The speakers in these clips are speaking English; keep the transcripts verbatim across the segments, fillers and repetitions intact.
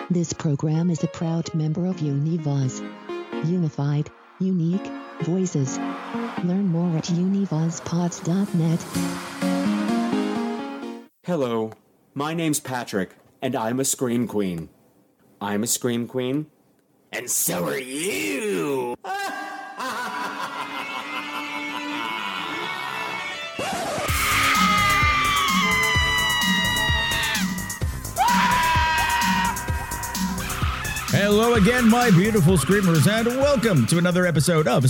This program is a proud member of Univoz. Unified, unique, voices. Learn more at univozpods dot net. Hello, my name's Patrick, and I'm a Scream Queen. I'm a Scream Queen, and so are you! Hello again, my beautiful screamers, and welcome to another episode of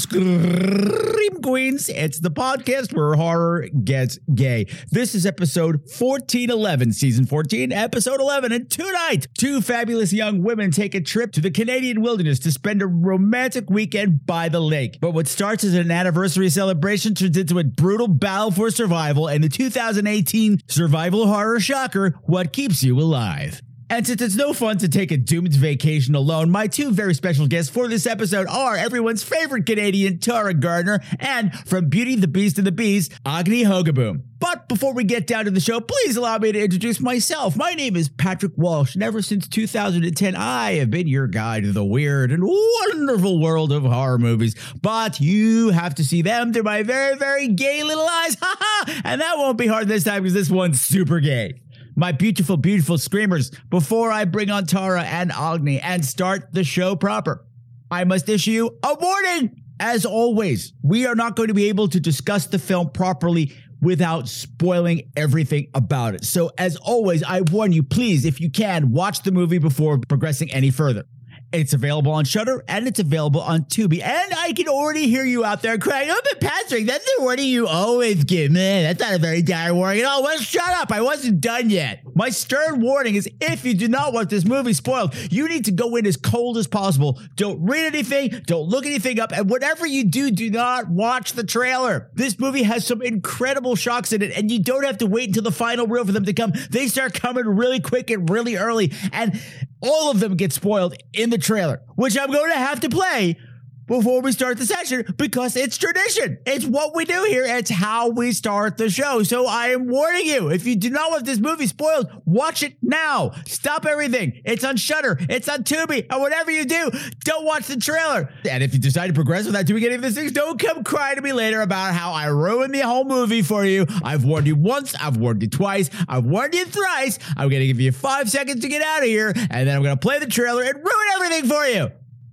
Scream Queens. It's the podcast where horror gets gay. This is episode fourteen eleven, season fourteen, episode eleven, and tonight, two fabulous young women take a trip to the Canadian wilderness to spend a romantic weekend by the lake. But what starts as an anniversary celebration turns into a brutal battle for survival and the two thousand eighteen survival horror shocker, What Keeps You Alive? And since it's no fun to take a doomed vacation alone, my two very special guests for this episode are everyone's favorite Canadian, Tara Gardner, and from Beauty, the Beast, and the Beast, Agni Hogaboom. But before we get down to the show, please allow me to introduce myself. My name is Patrick Walsh, and ever since two thousand ten, I have been your guide to the weird and wonderful world of horror movies. But you have to see them through my very, very gay little eyes. Ha ha! And that won't be hard this time because this one's super gay. My beautiful, beautiful screamers, before I bring on Tara and Agni and start the show proper, I must issue a warning. As always, we are not going to be able to discuss the film properly without spoiling everything about it. So as always, I warn you, please, if you can, watch the movie before progressing any further. It's available on Shudder, and it's available on Tubi. And I can already hear you out there crying, oh, but Patrick, that's the warning you always give. Man, that's not a very dire warning at all. Well, shut up. I wasn't done yet. My stern warning is if you do not want this movie spoiled, you need to go in as cold as possible. Don't read anything. Don't look anything up. And whatever you do, do not watch the trailer. This movie has some incredible shocks in it, and you don't have to wait until the final reel for them to come. They start coming really quick and really early, and all of them get spoiled in the trailer, which I'm going to have to play before we start the session because it's tradition. It's what we do here. It's how we start the show. So I am warning you, if you do not want this movie spoiled, watch it now. Stop everything. It's on Shudder. It's on Tubi. And whatever you do, don't watch the trailer. And if you decide to progress without doing any of these things, don't come cry to me later about how I ruined the whole movie for you. I've warned you once. I've warned you twice. I've warned you thrice. I'm going to give you five seconds to get out of here. And then I'm going to play the trailer and ruin everything for you.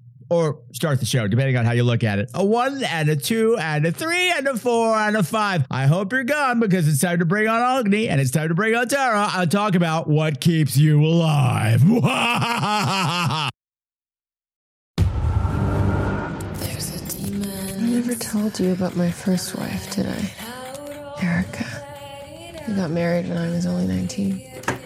Or start the show, depending on how you look at it. A one, and a two, and a three, and a four, and a five. I hope you're gone because it's time to bring on Agni, and it's time to bring on Tara. I'll talk about what keeps you alive. There's a demon. I never told you about my first wife, did I? Erica. We got married when I was only nineteen.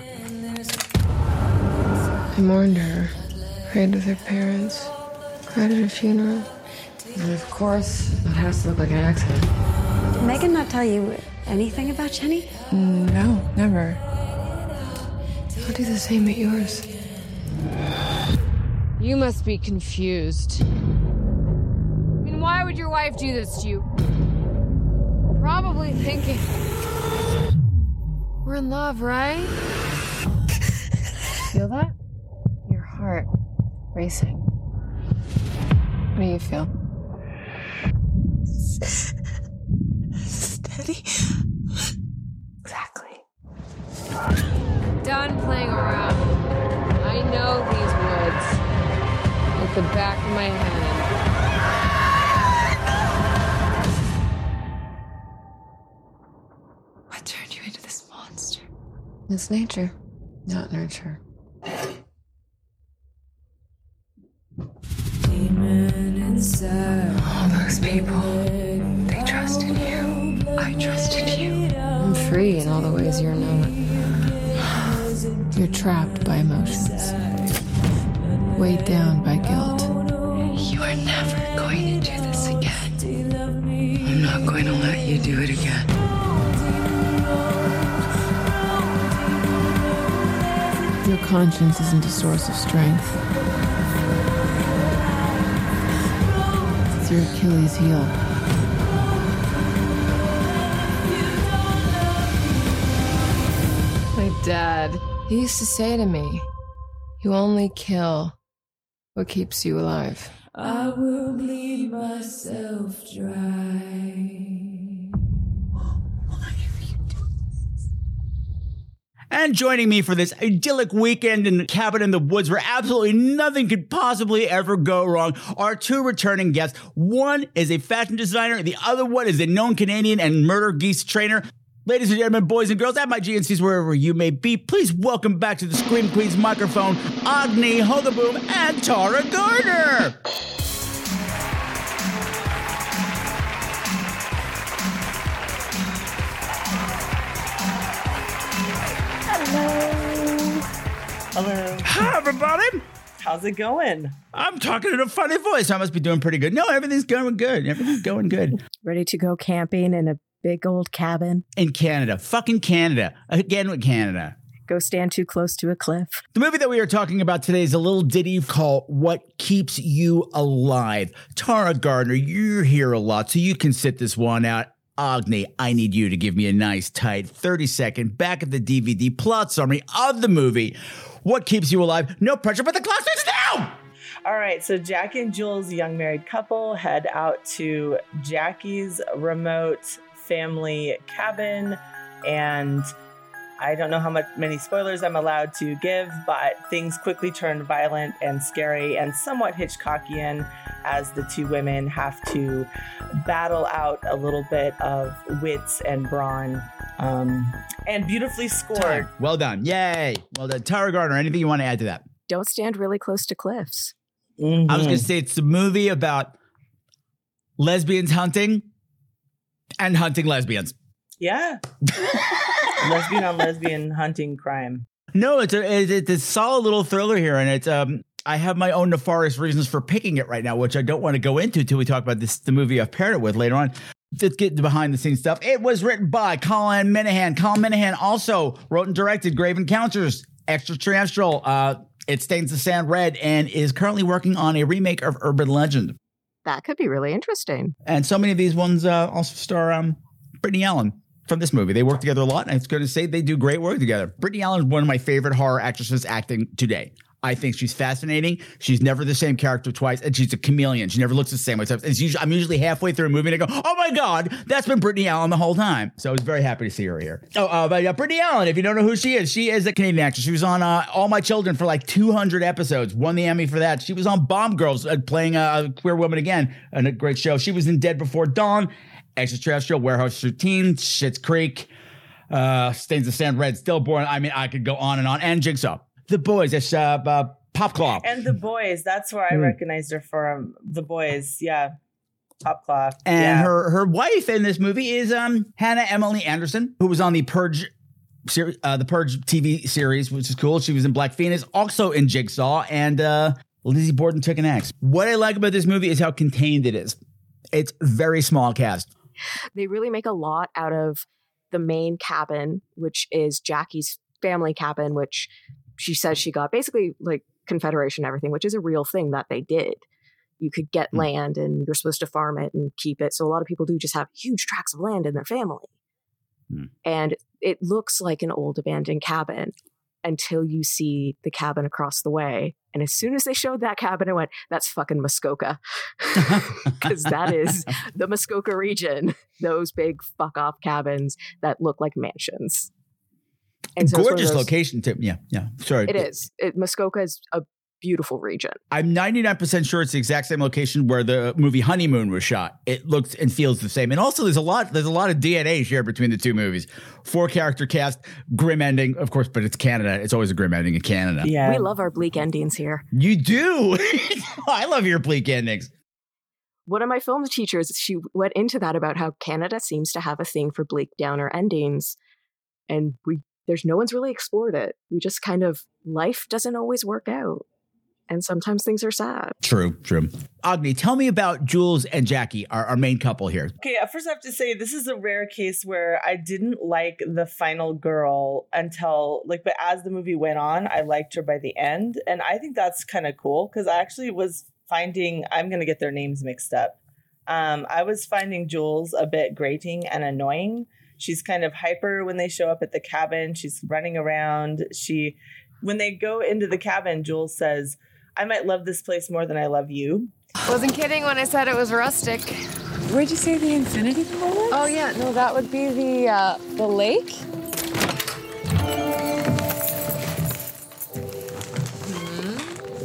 I mourned her, prayed with her parents, cried at her funeral. And of course, that has to look like an accident. Did Megan not tell you anything about Jenny? No, never. I'll do the same at yours. You must be confused. I mean, why would your wife do this to you? Probably thinking, we're in love, right? Feel that? Your heart racing. What do you feel? Steady. Exactly. Done playing around. I know these woods like the back of my hand. What turned you into this monster? It's nature, not nurture. All those people, they trusted you. I trusted you. I'm free in all the ways you're not. You're trapped by emotions, weighed down by guilt. You are never going to do this again. I'm not going to let you do it again. Your conscience isn't a source of strength. It's your Achilles heel. My dad, he used to say to me, You only kill what keeps you alive. I will bleed myself dry. And joining me for this idyllic weekend in the cabin in the woods where absolutely nothing could possibly ever go wrong are two returning guests. One is a fashion designer, the other one is a known Canadian and murder geese trainer. Ladies and gentlemen, boys and girls, at my G N Cs, wherever you may be, please welcome back to the Scream Queens microphone, Agni Hogaboom and Tara Gardner. Hello. Hi, everybody. How's it going? I'm talking in a funny voice. I must be doing pretty good. No, everything's going good. Everything's going good. Ready to go camping in a big old cabin? In Canada. Fucking Canada. Again with Canada. Go stand too close to a cliff. The movie that we are talking about today is a little ditty called What Keeps You Alive. Tara Gardner, you're here a lot, so you can sit this one out. Agni, I need you to give me a nice, tight thirty second back of the D V D plot summary of the movie. What keeps you alive? No pressure, but the clock starts now! All right, so Jackie and Jules, young married couple, head out to Jackie's remote family cabin, and I don't know how much many spoilers I'm allowed to give, but things quickly turn violent and scary and somewhat Hitchcockian as the two women have to battle out a little bit of wits and brawn. Um, and beautifully scored. Time. Well done. Yay. Well done. Tara Gardner, anything you want to add to that? Don't stand really close to cliffs. Mm-hmm. I was going to say it's a movie about lesbians hunting and hunting lesbians. Yeah. Lesbian on lesbian hunting crime. No, it's a it's a solid little thriller here, and it's um I have my own nefarious reasons for picking it right now, which I don't want to go into until we talk about this the movie I've paired it with later on. Let's get the behind the scenes stuff. It was written by Colin Minahan. Colin Minahan also wrote and directed Grave Encounters, Extraterrestrial, uh, It Stains the Sand Red, and is currently working on a remake of Urban Legend. That could be really interesting. And so many of these ones uh, also star um, Brittany Allen from this movie. They work together a lot, and I was going to say they do great work together. Brittany Allen is one of my favorite horror actresses acting today. I think she's fascinating. She's never the same character twice, and she's a chameleon. She never looks the same. It's usually, I'm usually halfway through a movie, and I go, oh my God, that's been Brittany Allen the whole time. So I was very happy to see her here. Oh, uh, but uh, Brittany Allen, if you don't know who she is, she is a Canadian actress. She was on uh, All My Children for like two hundred episodes, won the Emmy for that. She was on Bomb Girls, uh, playing a queer woman again, and a great show. She was in Dead Before Dawn, Extraterrestrial, Warehouse Routine, Schitt's Creek, uh, Stains the Sand Red, Stillborn. I mean, I could go on and on. And Jigsaw. The Boys, that's uh, uh, Pop Claw. And The Boys, that's where I mm. recognized her from. The Boys, yeah. Pop Claw. And yeah. her her wife in this movie is um Hannah Emily Anderson, who was on the Purge series, uh, the Purge T V series, which is cool. She was in Black Phoenix, also in Jigsaw, and uh, Lizzie Borden took an axe. What I like about this movie is how contained it is. It's very small cast. They really make a lot out of the main cabin, which is Jackie's family cabin, which she says she got basically like Confederation and everything, which is a real thing that they did. You could get mm. land and you're supposed to farm it and keep it. So a lot of people do just have huge tracts of land in their family. Mm. And it looks like an old abandoned cabin until you see the cabin across the way. And as soon as they showed that cabin, I went, that's fucking Muskoka. Because that is the Muskoka region. Those big fuck off cabins that look like mansions. And so gorgeous those, location too. Yeah, yeah. Sorry. It is. It, Muskoka is a beautiful region. I'm ninety-nine percent sure it's the exact same location where the movie Honeymoon was shot. It looks and feels the same. And also there's a lot there's a lot of D N A shared between the two movies. Four character cast, grim ending, of course, but it's Canada. It's always a grim ending in Canada. Yeah. We love our bleak endings here. You do. I love your bleak endings. One of my film teachers, she went into that about how Canada seems to have a thing for bleak downer endings. And we There's no one's really explored it. We just kind of, life doesn't always work out. And sometimes things are sad. True, true. Agni, tell me about Jules and Jackie, our, our main couple here. Okay, first I have to say, this is a rare case where I didn't like the final girl until, like, but as the movie went on, I liked her by the end. And I think that's kind of cool because I actually was finding, I'm going to get their names mixed up. Um, I was finding Jules a bit grating and annoying. She's kind of hyper when they show up at the cabin. She's running around. She when they go into the cabin, Jules says, I might love this place more than I love you. Wasn't kidding when I said it was rustic. Where'd you say the infinity pool was? Oh yeah, no, that would be the uh, the lake. Mm-hmm.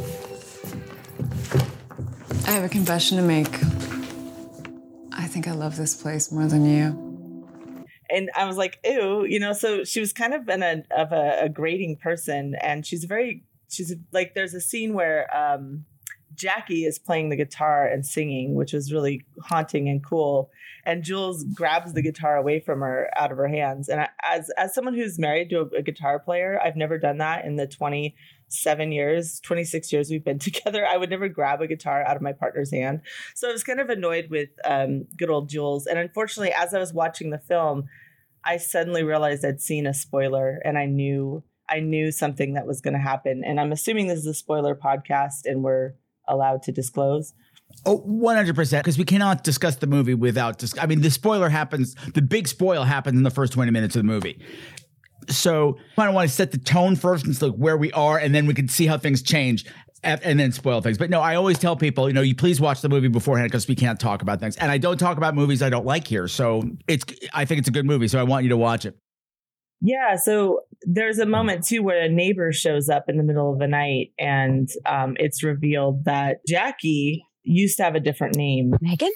I have a confession to make. I think I love this place more than you. And I was like, ew, you know, so she was kind of an, a, of a, a grating person. And she's very, she's like, there's a scene where um, Jackie is playing the guitar and singing, which was really haunting and cool. And Jules grabs the guitar away from her out of her hands. And I, as, as someone who's married to a, a guitar player, I've never done that in the twenty-seven years, twenty-six years we've been together. I would never grab a guitar out of my partner's hand. So I was kind of annoyed with um, good old Jules. And unfortunately, as I was watching the film, I suddenly realized I'd seen a spoiler, and I knew I knew something that was going to happen. And I'm assuming this is a spoiler podcast and we're allowed to disclose. Oh, one hundred percent. Because we cannot discuss the movie without, dis- I mean, the spoiler happens, the big spoil happens in the first twenty minutes of the movie. So I don't want to set the tone first and look where we are, and then we can see how things change and then spoil things. But no, I always tell people, you know, you please watch the movie beforehand because we can't talk about things. And I don't talk about movies I don't like here. So it's, I think it's a good movie. So I want you to watch it. Yeah. So there's a moment too where a neighbor shows up in the middle of the night, and um, it's revealed that Jackie used to have a different name. Megan?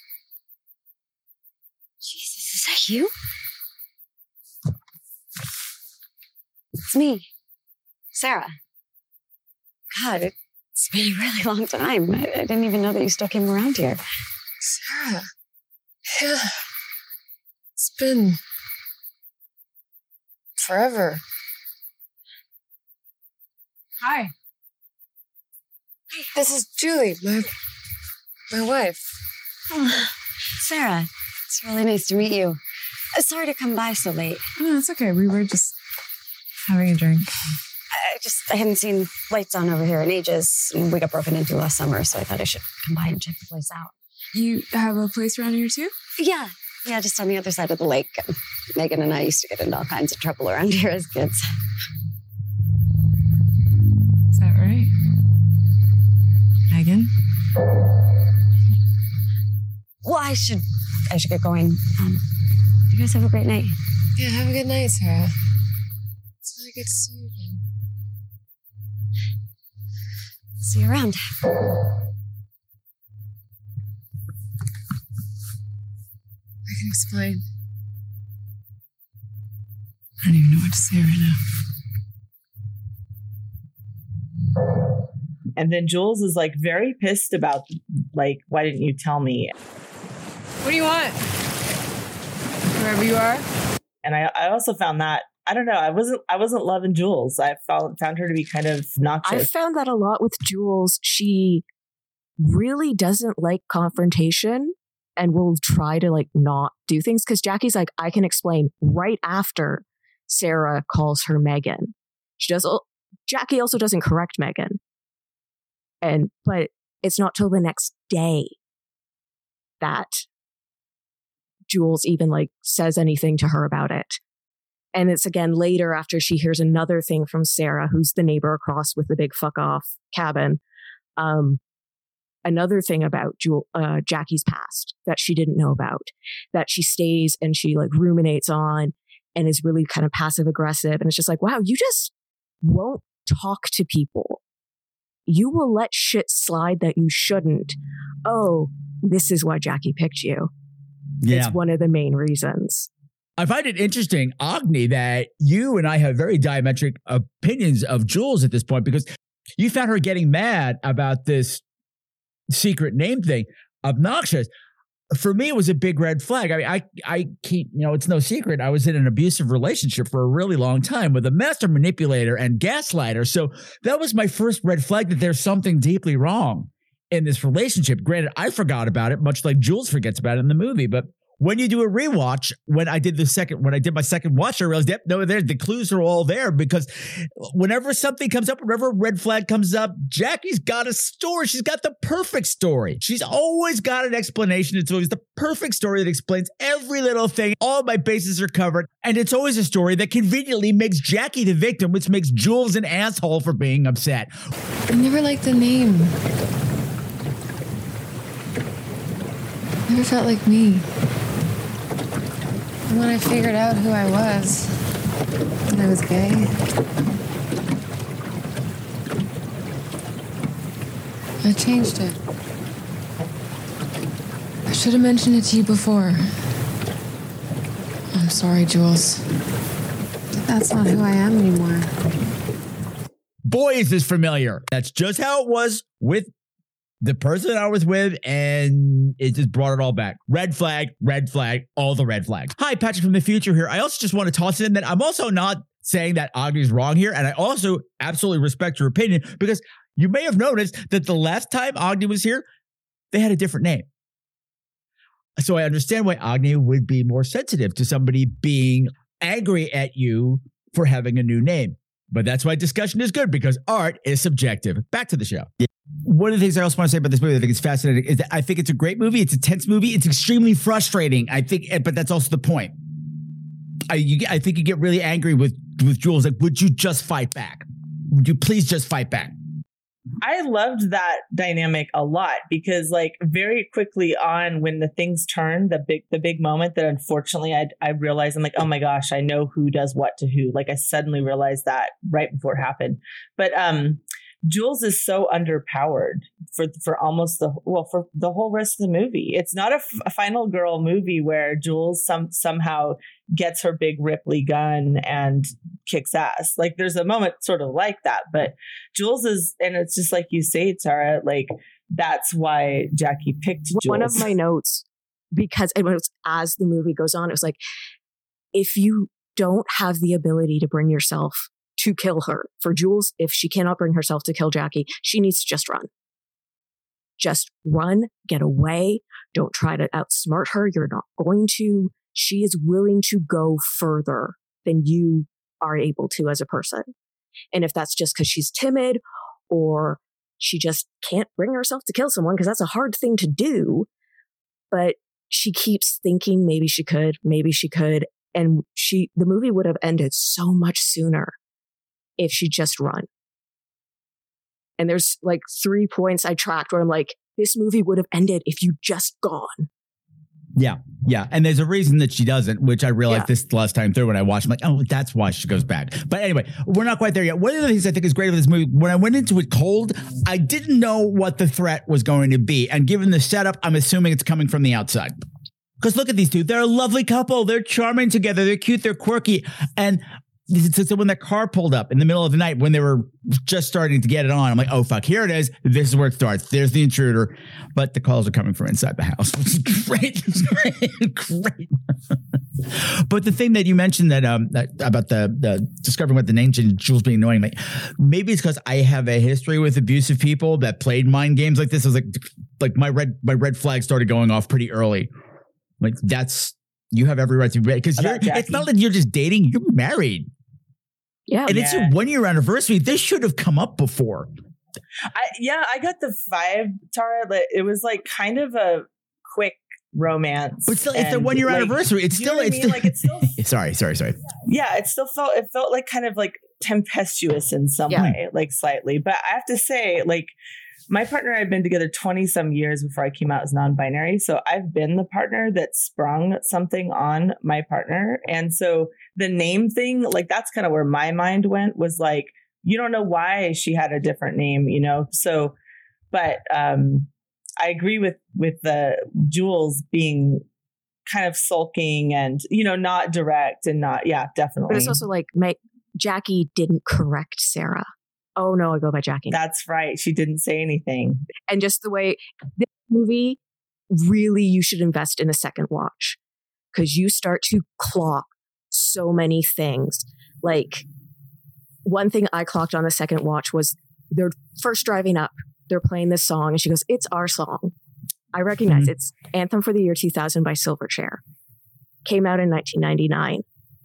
Jesus, is that you? It's me, Sarah. God, it's been a really long time. I, I didn't even know that you still came around here. Sarah. Yeah. It's been forever. Hi. This is Julie, my my wife. Oh, Sarah, it's really nice to meet you. Uh, sorry to come by so late. No, it's okay. We were just having a drink. I just I hadn't seen lights on over here in ages. We got broken into last summer, so I thought I should come by and check the place out. You have a place around here too? Yeah. Yeah, just on the other side of the lake. Megan and I used to get into all kinds of trouble around here as kids. Is that right? Megan? Well, I should I should get going. Um, you guys have a great night. Yeah, have a good night, Sarah. It's really good to see you again. See you around. I can explain. I don't even know what to say right now. And then Jules is like very pissed about, like, why didn't you tell me? What do you want? Wherever you are. And I, I also found that, I don't know, I wasn't I wasn't loving Jules. I found found her to be kind of obnoxious. I found that a lot with Jules. She really doesn't like confrontation and will try to like not do things, because Jackie's like, I can explain right after Sarah calls her Megan. She does. Jackie also doesn't correct Megan. And, but it's not till the next day that Jules even like says anything to her about it. And it's again later after she hears another thing from Sarah, who's the neighbor across with the big fuck off cabin. Um, another thing about Jewel, uh, Jackie's past that she didn't know about, that she stays and she like ruminates on and is really kind of passive aggressive. And it's just like, wow, you just won't talk to people. You will let shit slide that you shouldn't. Oh, this is why Jackie picked you. Yeah. It's one of the main reasons. I find it interesting, Agni, that you and I have very diametric opinions of Jules at this point, because you found her getting mad about this secret name thing, obnoxious. For me, it was a big red flag. I mean, I, I keep, you know, it's no secret. I was in an abusive relationship for a really long time with a master manipulator and gaslighter. So that was my first red flag, that there's something deeply wrong in this relationship. Granted, I forgot about it, much like Jules forgets about it in the movie. But when you do a rewatch, when I did the second, when I did my second watch, I realized, yep, no, there, the clues are all there because whenever something comes up, whenever a red flag comes up, Jackie's got a story. She's got the perfect story. She's always got an explanation. It's always the perfect story that explains every little thing. All my bases are covered. And it's always a story that conveniently makes Jackie the victim, which makes Jules an asshole for being upset. I never liked the name. Never felt like me. And when I figured out who I was, and I was gay, I changed it. I should have mentioned it to you before. I'm sorry, Jules. But that's not who I am anymore. Boy, is this familiar. That's just how it was with the person I was with, and it just brought it all back. Red flag, red flag, all the red flags. Hi, Patrick from the future here. I also just want to toss in that I'm also not saying that Agni's wrong here, and I also absolutely respect your opinion because you may have noticed that the last time Agni was here, they had a different name. So I understand why Agni would be more sensitive to somebody being angry at you for having a new name. But that's why discussion is good, because art is subjective. Back to the show. One of the things I also want to say about this movie, I think it's fascinating, is that I think it's a great movie. It's a tense movie. It's extremely frustrating. I think, but that's also the point. I, you, I think you get really angry with, with Jules. Like, would you just fight back? Would you please just fight back? I loved that dynamic a lot because, like, very quickly on when the things turn, the big the big moment that unfortunately I I realized, I'm like, oh my gosh, I know who does what to who. Like, I suddenly realized that right before it happened. But um, Jules is so underpowered for for almost the well for the whole rest of the movie. It's not a, f- a final girl movie where Jules some somehow gets her big Ripley gun and kicks ass. Like, there's a moment sort of like that, but Jules is, and it's just like you say, Tara, like, that's why Jackie picked Jules. One of my notes, because it was as the movie goes on, it was like, if you don't have the ability to bring yourself to kill her, for Jules, if she cannot bring herself to kill Jackie, she needs to just run. Just run, get away. Don't try to outsmart her. You're not going to. She is willing to go further than you are able to as a person. And if that's just because she's timid or she just can't bring herself to kill someone, because that's a hard thing to do, but she keeps thinking maybe she could, maybe she could. And she, the movie would have ended so much sooner if she just run. And there's like three points I tracked where I'm like, this movie would have ended if you just gone. Yeah, yeah. And there's a reason that she doesn't, which I realized Yeah. this last time through when I watched. I'm like, oh, that's why she goes back. But anyway, we're not quite there yet. One of the things I think is great about this movie, when I went into it cold, I didn't know what the threat was going to be. And given the setup, I'm assuming it's coming from the outside. Because look at these two. They're a lovely couple. They're charming together. They're cute. They're quirky. And so when the car pulled up in the middle of the night, when they were just starting to get it on, I'm like, oh, fuck, here it is. This is where it starts. There's the intruder. But the calls are coming from inside the house, which is great. It's great. Great. But the thing that you mentioned that, um, that about the, the discovering what the name change, Jules being annoying, like maybe it's because I have a history with abusive people that played mind games like this. I was like, like my red, my red flag started going off pretty early. Like, that's, you have every right to be ready. Because it's not that you're just dating, you're married. Yeah. And yeah. it's your one year anniversary. This should have come up before. I, yeah, I got the vibe, Tara, that it was like kind of a quick romance. But still, it's their and, one year like, anniversary. It's you know still, what I it's mean? still, like it's still, sorry, sorry, sorry. yeah, it still felt, it felt like kind of like tempestuous in some Yeah. way, like slightly. But I have to say, like, my partner and I have been together twenty some years before I came out as non-binary. So I've been the partner that sprung something on my partner. And so the name thing, like, that's kind of where my mind went, was like, you don't know why she had a different name, you know? So, but um, I agree with, with the Jules being kind of sulking and, you know, not direct and not, yeah, definitely. But it's also like, my, Jackie didn't correct Sarah. Oh no, I go by Jackie. That's right. She didn't say anything. And just the way this movie, really, you should invest in a second watch, because you start to clock so many things. Like, one thing I clocked on the second watch was they're first driving up, they're playing this song, and she goes, "It's our song." I recognize Mhm. it's Anthem for the Year two thousand by Silverchair. Came out in nineteen ninety-nine.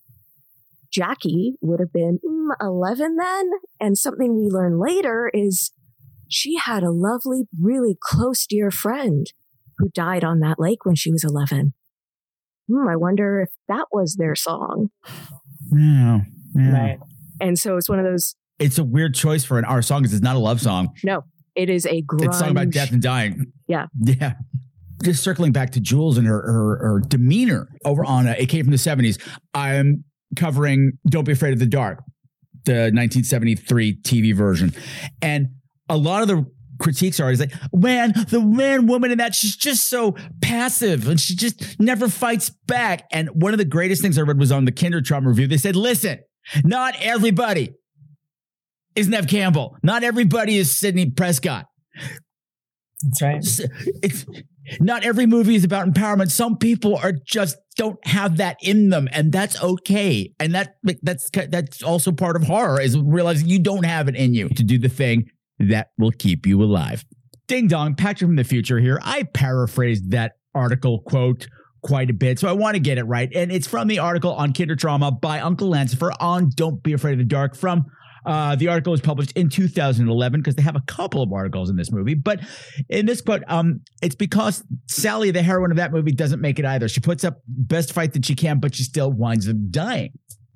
Jackie would have been mm, eleven then. And something we learn later is she had a lovely, really close, dear friend who died on that lake when she was eleven. Hmm, I wonder if that was their song. Yeah, yeah. Right. And so it's one of those, It's a weird choice for an our song because it's not a love song. no, it is a grunge. It's a song about death and dying. Yeah. Yeah. Just circling back to Jules and her her, her demeanor over on uh, It Came from the seventies. I'm covering Don't Be Afraid of the Dark, the nineteen seventy-three T V version. And a lot of the critiques are is like, man, the man woman in that, she's just so passive and she just never fights back. And one of the greatest things I read was on the Kindertraum review. They said, listen, not everybody is Nev Campbell. Not everybody is Sidney Prescott. That's right. It's not every movie is about empowerment. Some people are just don't have that in them, and that's okay. And that that's that's also part of horror is realizing you don't have it in you to do the thing that will keep you alive. Ding dong, Patrick from the future here. I paraphrased that article quote quite a bit, so I want to get it right. And it's from the article on Kindertrauma by Uncle Lancifer on Don't Be Afraid of the Dark from Uh, the article was published in two thousand eleven because they have a couple of articles in this movie. But in this quote, um, it's because Sally, the heroine of that movie, doesn't make it either. She puts up best fight that she can, but she still winds up dying.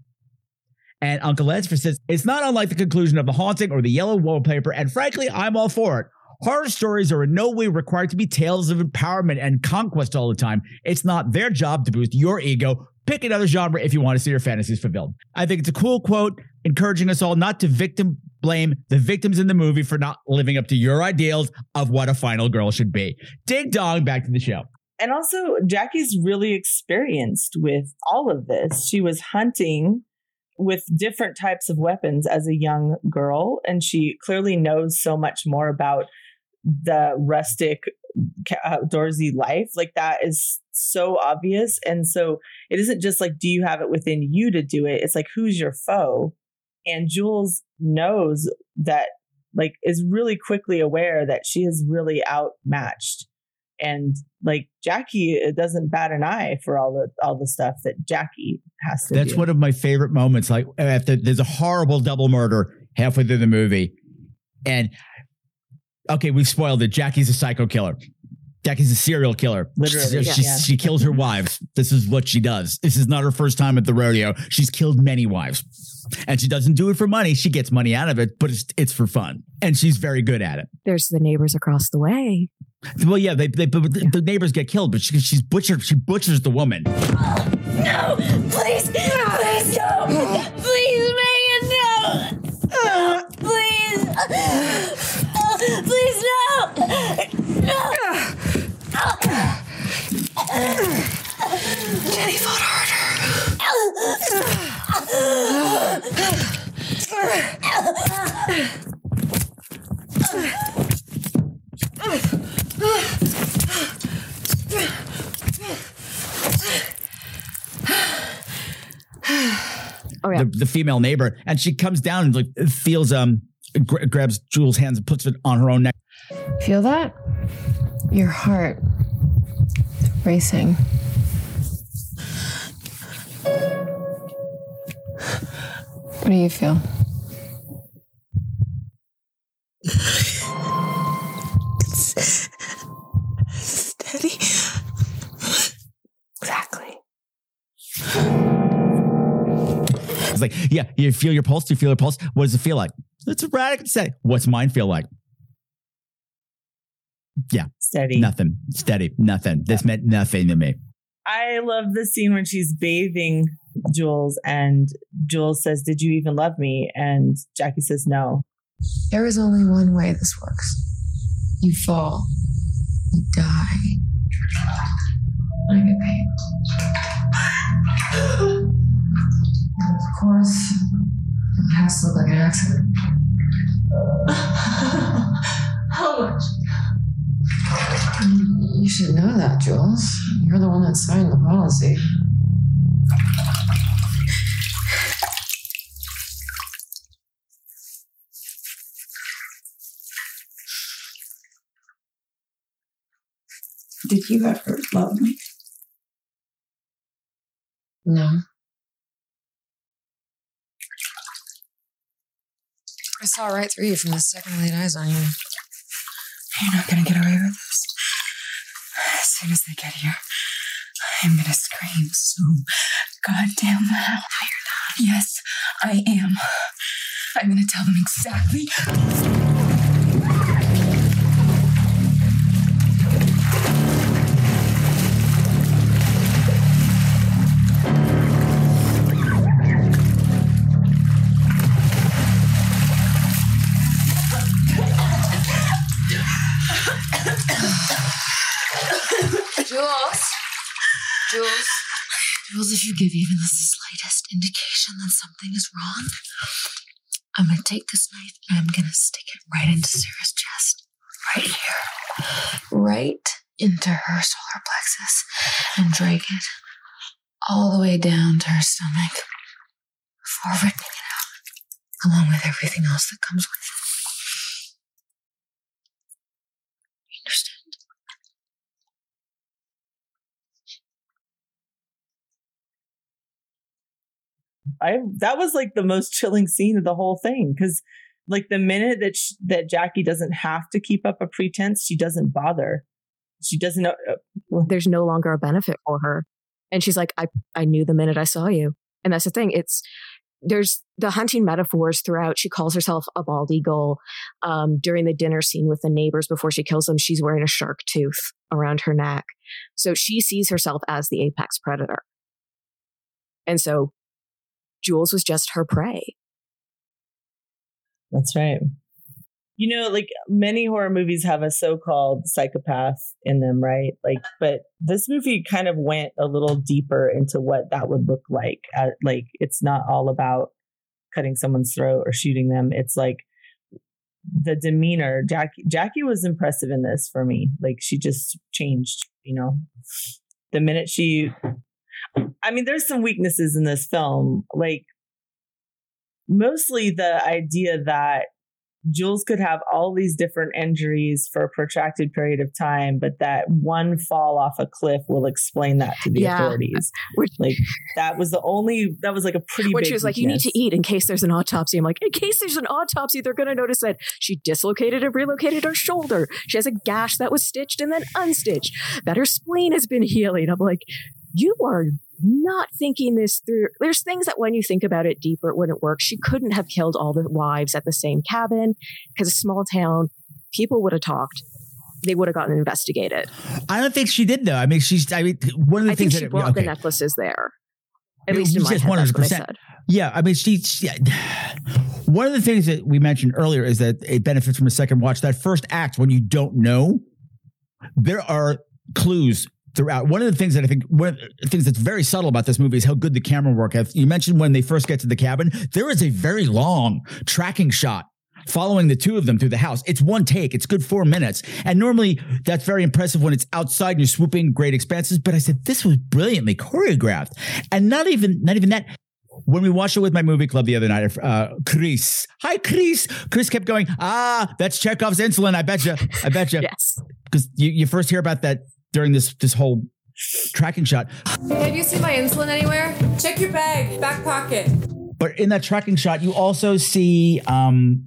And Uncle Lancifer says, it's not unlike the conclusion of The Haunting or The Yellow Wallpaper. And frankly, I'm all for it. Horror stories are in no way required to be tales of empowerment and conquest all the time. It's not their job to boost your ego. Pick another genre if you want to see your fantasies fulfilled. I think it's a cool quote, encouraging us all not to victim blame the victims in the movie for not living up to your ideals of what a final girl should be. Ding dong, back to the show. And also, Jackie's really experienced with all of this. She was hunting with different types of weapons as a young girl, and she clearly knows so much more about the rustic outdoorsy life. Like, that is so obvious. And so it isn't just like, do you have it within you to do it? It's like, who's your foe? And Jules knows that, like, is really quickly aware that she is really outmatched. And like Jackie, it doesn't bat an eye for all the all the stuff that Jackie has to That's do. one of my favorite moments. Like, after there's a horrible double murder halfway through the movie, and okay, we've spoiled it. Jackie's a psycho killer. Jackie's a serial killer. Literally, she, she, yeah. she kills her wives. This is what she does. This is not her first time at the rodeo. She's killed many wives. And she doesn't do it for money. She gets money out of it, but it's it's for fun. And she's very good at it. There's the neighbors across the way. Well, yeah, they, they, but Yeah. the neighbors get killed, but she, she's butchered. She butchers the woman. No! Please! Please don't! Please, Megan, no! Please! Please, no! Jenny fought harder. Oh yeah. The, the female neighbor, and she comes down and like feels um gra- grabs Jules' hands and puts it on her own neck. Feel that? Your heart racing. What do you feel? Steady. Exactly. It's like, yeah, you feel your pulse. Do you feel your pulse? What does it feel like? It's a radical say. What's mine feel like? Yeah, Steady. nothing. Steady, nothing. This meant nothing to me. I love the scene when she's bathing Jules and Jules says, "Did you even love me?" And Jackie says, "No." There is only one way this works. You fall. You die. I get paid. And of course, it has to look like an accident. How much? You should know that, Jules. You're the one that signed the policy. Did you ever love me? No. I saw right through you from the second I laid eyes on you. You're not gonna get away with this. As soon as they get here, I'm gonna scream so goddamn loud. Yes, I am. I'm gonna tell them exactly. Jules? Jules? Jules, if you give even the slightest indication that something is wrong, I'm going to take this knife and I'm going to stick it right into Sarah's chest. Right here. Right into her solar plexus. And drag it all the way down to her stomach before ripping it out, along with everything else that comes with it. You understand? I that was like the most chilling scene of the whole thing, because like the minute that sh- that Jackie doesn't have to keep up a pretense, she doesn't bother. She doesn't. Uh, There's no longer a benefit for her, and she's like, "I I knew the minute I saw you," and that's the thing. It's there's the hunting metaphors throughout. She calls herself a bald eagle. Um, during the dinner scene with the neighbors before she kills them, she's wearing a shark tooth around her neck, so she sees herself as the apex predator, and so Jules was just her prey. That's right. You know, like many horror movies have a so-called psychopath in them, right? Like, but this movie kind of went a little deeper into what that would look like. Uh, like, it's not all about cutting someone's throat or shooting them. It's like the demeanor. Jackie, Jackie was impressive in this for me. Like, she just changed, you know, the minute she, I mean, there's some weaknesses in this film, like mostly the idea that Jules could have all these different injuries for a protracted period of time, but that one fall off a cliff will explain that to the Yeah. authorities. Which, like that was the only, that was like a pretty when big she was like, you need weakness. to eat in case there's an autopsy. I'm like, in case there's an autopsy, they're going to notice that she dislocated and relocated her shoulder. She has a gash that was stitched and then unstitched, that her spleen has been healing. I'm like, you are not thinking this through. There's things that when you think about it deeper, it wouldn't work. She couldn't have killed all the wives at the same cabin because a small town, people would have talked. They would have gotten investigated. I don't think she did, though. I mean, she's, I mean, one of the I things think she that, brought okay. the necklaces there. At It least in was my just head, that's what I one hundred percent. said. Yeah, I mean, she, she. One of the things that we mentioned earlier is that it benefits from a second watch. That first act, when you don't know, there are clues throughout. One of the things that I think, one of the things that's very subtle about this movie is how good the camera work is. You mentioned when they first get to the cabin, there is a very long tracking shot following the two of them through the house. It's one take. It's good four minutes. And normally that's very impressive when it's outside and you're swooping great expanses. But I said, this was brilliantly choreographed. And not even, not even that. When we watched it with my movie club the other night, uh, Chris, hi, Chris. Chris kept going, ah, that's Chekhov's insulin. I bet you. I bet you. Yes. Because you, you first hear about that during this, this whole tracking shot. Have you seen my insulin anywhere? Check your bag, back pocket. But in that tracking shot, you also see um,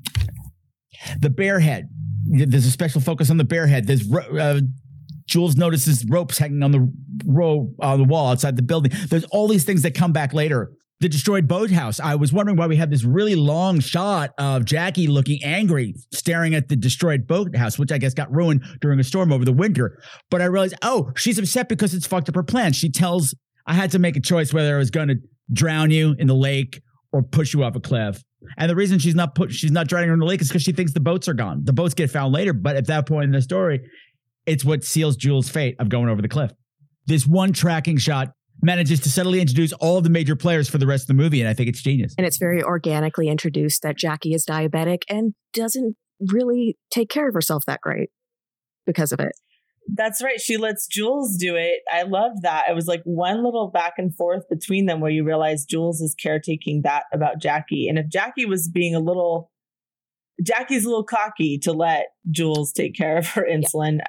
the bear head. There's a special focus on the bear head. There's uh, Jules notices ropes hanging on the row on the wall outside the building. There's all these things that come back later. The destroyed boathouse. I was wondering why we had this really long shot of Jackie looking angry, staring at the destroyed boathouse, which I guess got ruined during a storm over the winter. But I realized, oh, she's upset because it's fucked up her plan. She tells, I had to make a choice whether I was going to drown you in the lake or push you off a cliff. And the reason she's not put, she's not drowning her in the lake is because she thinks the boats are gone. The boats get found later. But at that point in the story, it's what seals Jules' fate of going over the cliff. This one tracking shot manages to subtly introduce all of the major players for the rest of the movie, and I think it's genius. And it's very organically introduced that Jackie is diabetic and doesn't really take care of herself that great because of it. That's right. She lets Jules do it. I love that. It was like one little back and forth between them where you realize Jules is caretaking that about Jackie. And if Jackie was being a little, Jackie's a little cocky to let Jules take care of her insulin.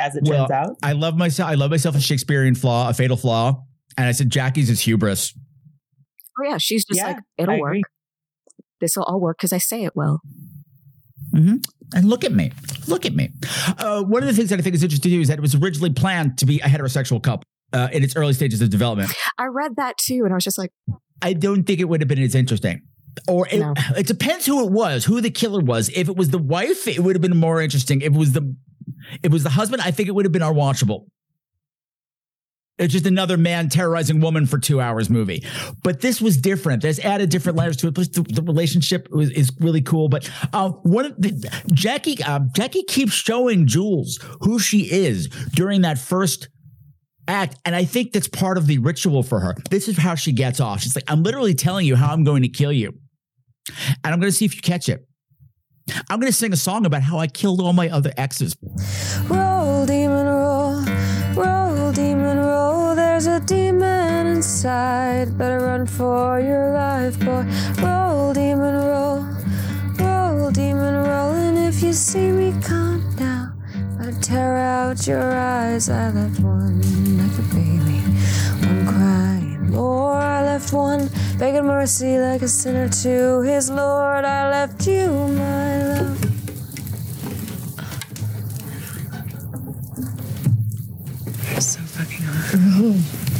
as it Well, turns out. I love myself. I love myself a Shakespearean flaw, a fatal flaw. And I said Jackie's is hubris. Oh yeah, she's just Yeah, like, it'll I work. agree. This will all work because I say it will. Mm-hmm. And look at me. Look at me. Uh, one of the things that I think is interesting to do is that it was originally planned to be a heterosexual couple uh, in its early stages of development. I read that too, and I was just like, I don't think it would have been as interesting. Or it, No. it depends who it was, who the killer was. If it was the wife, it would have been more interesting. If it was the, if it was the husband, I think it would have been unwatchable. It's just another man terrorizing woman for two hours movie. But this was different. There's added different layers to it. Plus the, the relationship was, is really cool. But uh, one of the Jackie, uh, Jackie keeps showing Jules who she is during that first act. And I think that's part of the ritual for her. This is how she gets off. She's like, I'm literally telling you how I'm going to kill you. And I'm going to see if you catch it. I'm going to sing a song about how I killed all my other exes. Roll, demon, roll. Roll, demon, roll. There's a demon inside. Better run for your life, boy. Roll, demon, roll. Roll, demon, roll. And if you see me come down, I tear out your eyes. I left one like a baby, one crying more. I left one begging mercy like a sinner to his Lord. I left you, my love. So fucking hot.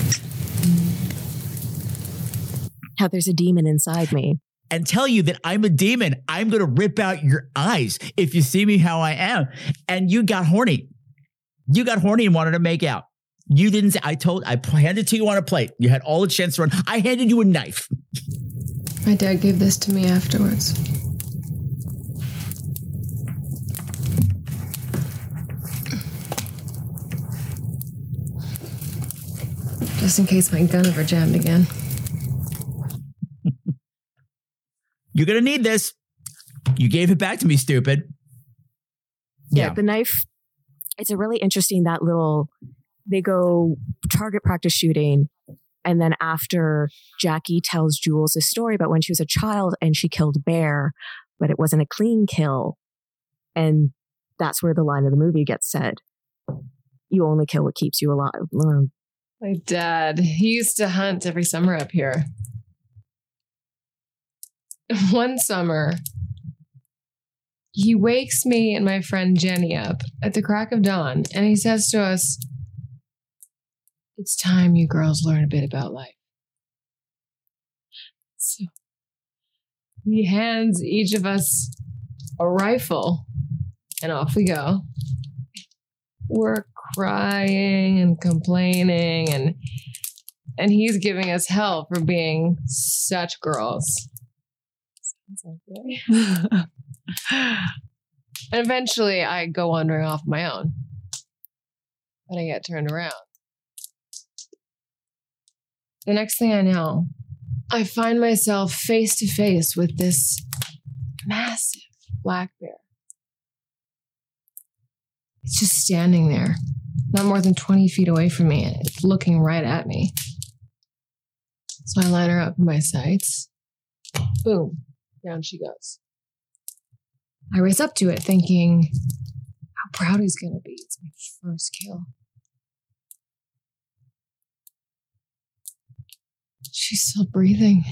how there's a demon inside me. And tell you that I'm a demon. I'm going to rip out your eyes if you see me how I am. And you got horny. You got horny and wanted to make out. You didn't say, I told, I handed it to you on a plate. You had all the chance to run. I handed you a knife. My dad gave this to me afterwards. Just in case my gun ever jammed again. You're going to need this. You gave it back to me, stupid. Yeah, Yeah. the knife, it's a really interesting, that little, they go target practice shooting. And then after Jackie tells Jules this story about when she was a child and she killed Bear, but it wasn't a clean kill. And that's where the line of the movie gets said. You only kill what keeps you alive. Um, My dad, he used to hunt every summer up here. One summer, he wakes me and my friend Jenny up at the crack of dawn, and he says to us, "It's time you girls learn a bit about life." So he hands each of us a rifle, and off we go. We're crying and complaining, and and he's giving us hell for being such girls. Sounds like and eventually I go wandering off my own. But I get turned around. The next thing I know, I find myself face to face with this massive black bear. It's just standing there, not more than twenty feet away from me, and it's looking right at me. So I line her up in my sights. Boom, down she goes. I race up to it thinking how proud he's going to be. It's my first kill. She's still breathing.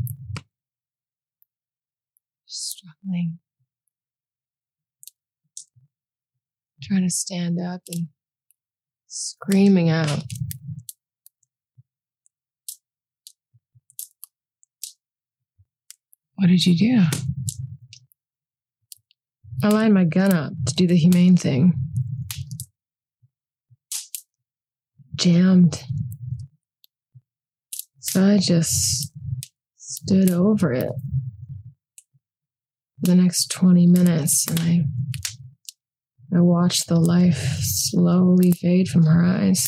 Struggling. Trying to stand up and screaming out. What did you do? I lined my gun up to do the humane thing. Jammed. So I just stood over it for the next twenty minutes, and I I watched the life slowly fade from her eyes.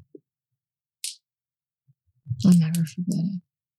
I'll never forget it.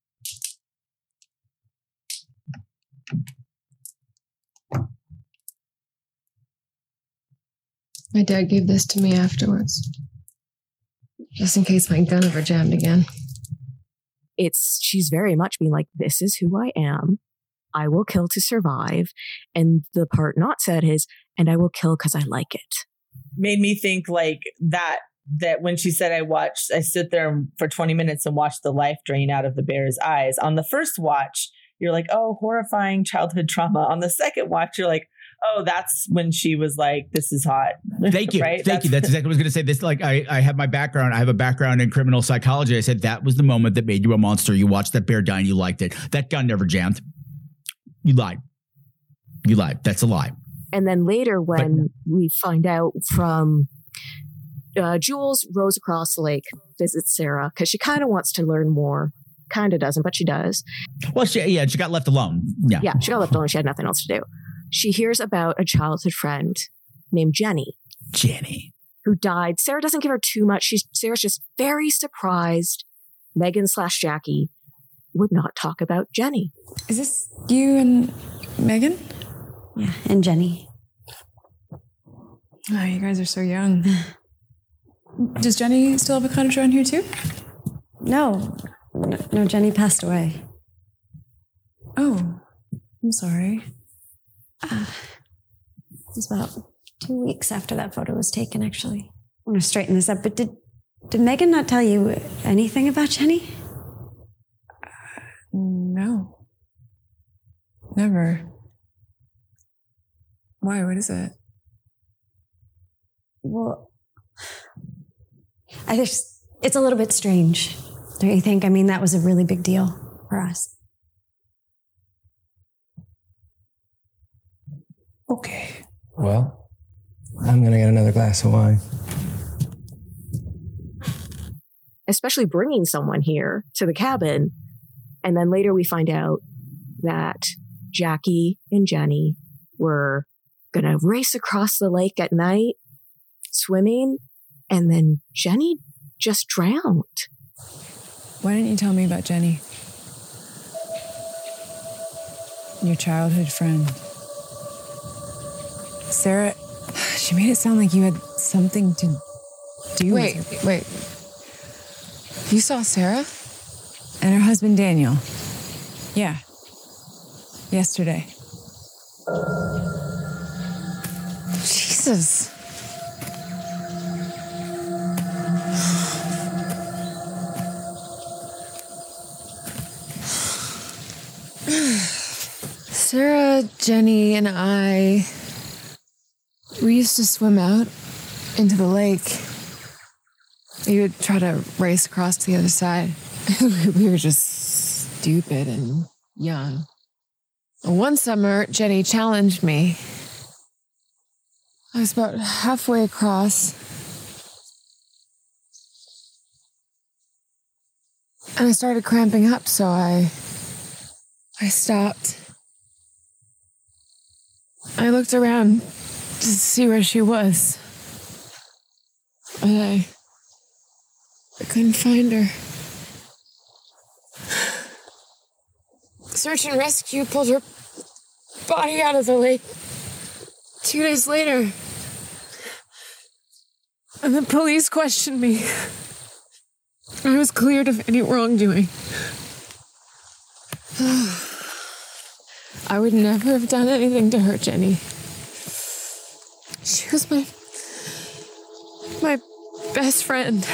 My dad gave this to me afterwards, just in case my gun ever jammed again. it's, she's very much being like, this is who I am. I will kill to survive. And the part not said is, and I will kill because I like it. made me think like that, that when she said I watched, I sit there for twenty minutes and watched the life drain out of the bear's eyes. On the first watch, you're like, oh, horrifying childhood trauma. On the second watch, you're like, oh, that's when she was like, this is hot. Thank you. Right? Thank that's- you. That's exactly what I was going to say. This, like, I, I have my background. I have a background in criminal psychology. I said that was the moment that made you a monster. You watched that bear die and you liked it. That gun never jammed. You lied. You lied. That's a lie. And then later when but, we find out from uh, Jules rows across the lake, visits Sarah, because she kind of wants to learn more. Kind of doesn't, but she does. Well, she, yeah, she got left alone. Yeah. Yeah, she got left alone. She had nothing else to do. She hears about a childhood friend named Jenny. Jenny. Who died. Sarah doesn't give her too much. She's Sarah's just very surprised. Megan slash Jackie would not talk about Jenny. Is this you and Megan? Yeah, and Jenny. Oh, you guys are so young. Does Jenny still have a cottage around here too? No. No, no, Jenny passed away. Oh, I'm sorry. Uh, it was about two weeks after that photo was taken, actually. I want to straighten this up, but did did Megan not tell you anything about Jenny? Uh, no. Never. Why? What is it? Well, I just, it's a little bit strange, don't you think? I mean, that was a really big deal for us. Okay. Well, I'm going to get another glass of wine. Especially bringing someone here to the cabin. And then later we find out that Jackie and Jenny were going to race across the lake at night, swimming, and then Jenny just drowned. Why didn't you tell me about Jenny? Your childhood friend. Sarah, she made it sound like you had something to do wait, with her. Wait, You saw Sarah? And her husband, Daniel. Yeah. Yesterday. Jesus. Sarah, Jenny, and I, we used to swim out into the lake. We would try to race across to the other side. We were just stupid and young. One summer, Jenny challenged me. I was about halfway across. And I started cramping up, so I... I stopped. I looked around to see where she was. And I... I couldn't find her. Search and rescue pulled her body out of the lake two days later. And the police questioned me. I was cleared of any wrongdoing. I would never have done anything to hurt Jenny. She was my... my best friend.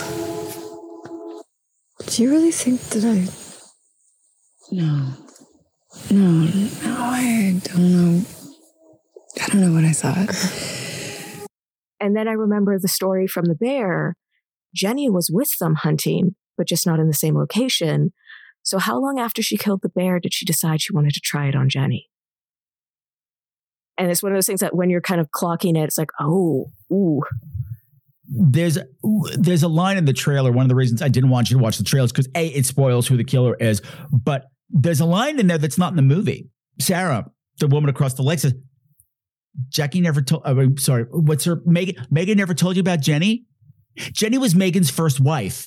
Do you really think that I... No. No, no, I don't know. I don't know what I thought. And then I remember the story from the bear. Jenny was with them hunting, but just not in the same location. So how long after she killed the bear did she decide she wanted to try it on Jenny? And it's one of those things that when you're kind of clocking it, it's like, oh, ooh. There's there's a line in the trailer. One of the reasons I didn't want you to watch the trailer is because A, it spoils who the killer is. But there's a line in there that's not in the movie. Sarah, the woman across the lake, says, Jackie never told, uh, sorry, what's her, Megan, Megan never told you about Jenny? Jenny was Megan's first wife.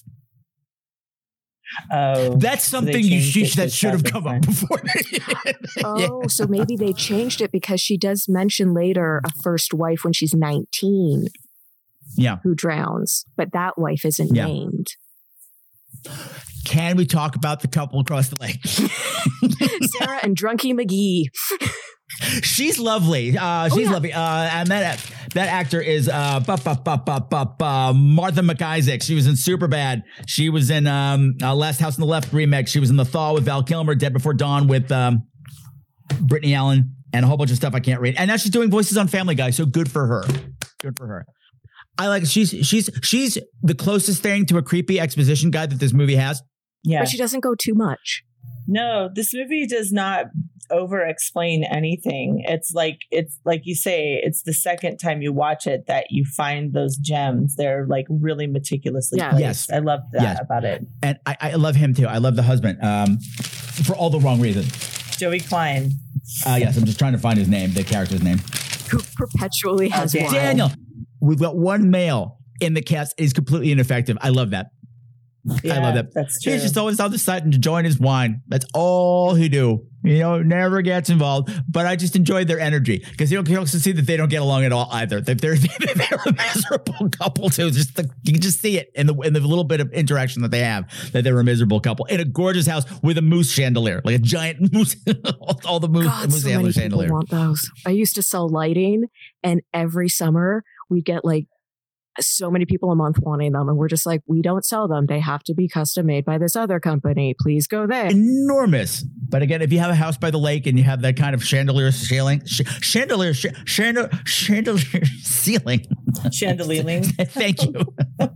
Oh, that's something you sh- that should have come up before. Oh, Yeah. so maybe they changed it because she does mention later a first wife when she's nineteen. Yeah. Who drowns, but that wife isn't Yeah. named. Can we talk about the couple across the lake? Sarah and Drunky McGee. She's lovely. Uh, she's Oh, yeah. lovely. Uh, I met That actor is uh, ba, ba, ba, ba, ba, ba, Martha McIsaac. She was in Superbad. She was in um, uh, Last House on the Left remake. She was in The Thaw with Val Kilmer, Dead Before Dawn with um, Brittany Allen, and a whole bunch of stuff I can't read. And now she's doing voices on Family Guy, so good for her. Good for her. I like she's she's she's the closest thing to a creepy exposition guy that this movie has. Yeah. But she doesn't go too much. No, this movie does not over explain anything. It's like it's like you say, it's the second time you watch it that you find those gems. They're like really meticulously Yeah. placed. Yes. I love that Yes. about it. And I, I love him too. I love the husband um, for all the wrong reasons. Joey Klein. Uh, yes, I'm just trying to find his name, the character's name. Who perpetually has Okay. wine. Daniel. We've got one male in the cast. He's completely ineffective. I love that. Yeah, I love that. That's true. He's just always on the side and enjoying his wine. That's all he do. You know, never gets involved. But I just enjoy their energy because you can also see that they don't get along at all either. They're, they're, they're a miserable couple too. Just the, you can just see it in the in the little bit of interaction that they have that they're a miserable couple in a gorgeous house with a moose chandelier, like a giant moose. all the moose, God, moose so many chandelier. people want those. I used to sell lighting, and every summer we'd get like so many people a month wanting them, and we're just like, we don't sell them. They have to be custom made by this other company. Please go there. Enormous. But again, if you have a house by the lake and you have that kind of chandelier ceiling, sh- chandelier, sh- chandelier, chandelier ceiling. Chandeliering. Thank you.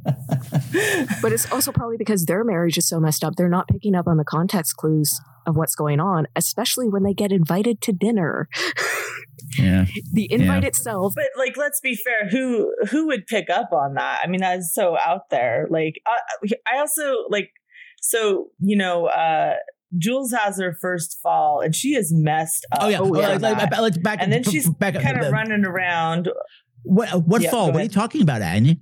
But it's also probably because their marriage is so messed up. They're not picking up on the context clues of what's going on, especially when they get invited to dinner. Yeah. The invite Yeah. itself. But like, let's be fair. Who who would pick up on that? I mean, that is so out there. Like, I, I also like. So you know, uh, Jules has her first fall, and she is messed up. Oh yeah. from Oh, like, that. like, let's back and then she's back up. kind of running around. What what Yeah, fall? go What are you ahead. talking about, Anya?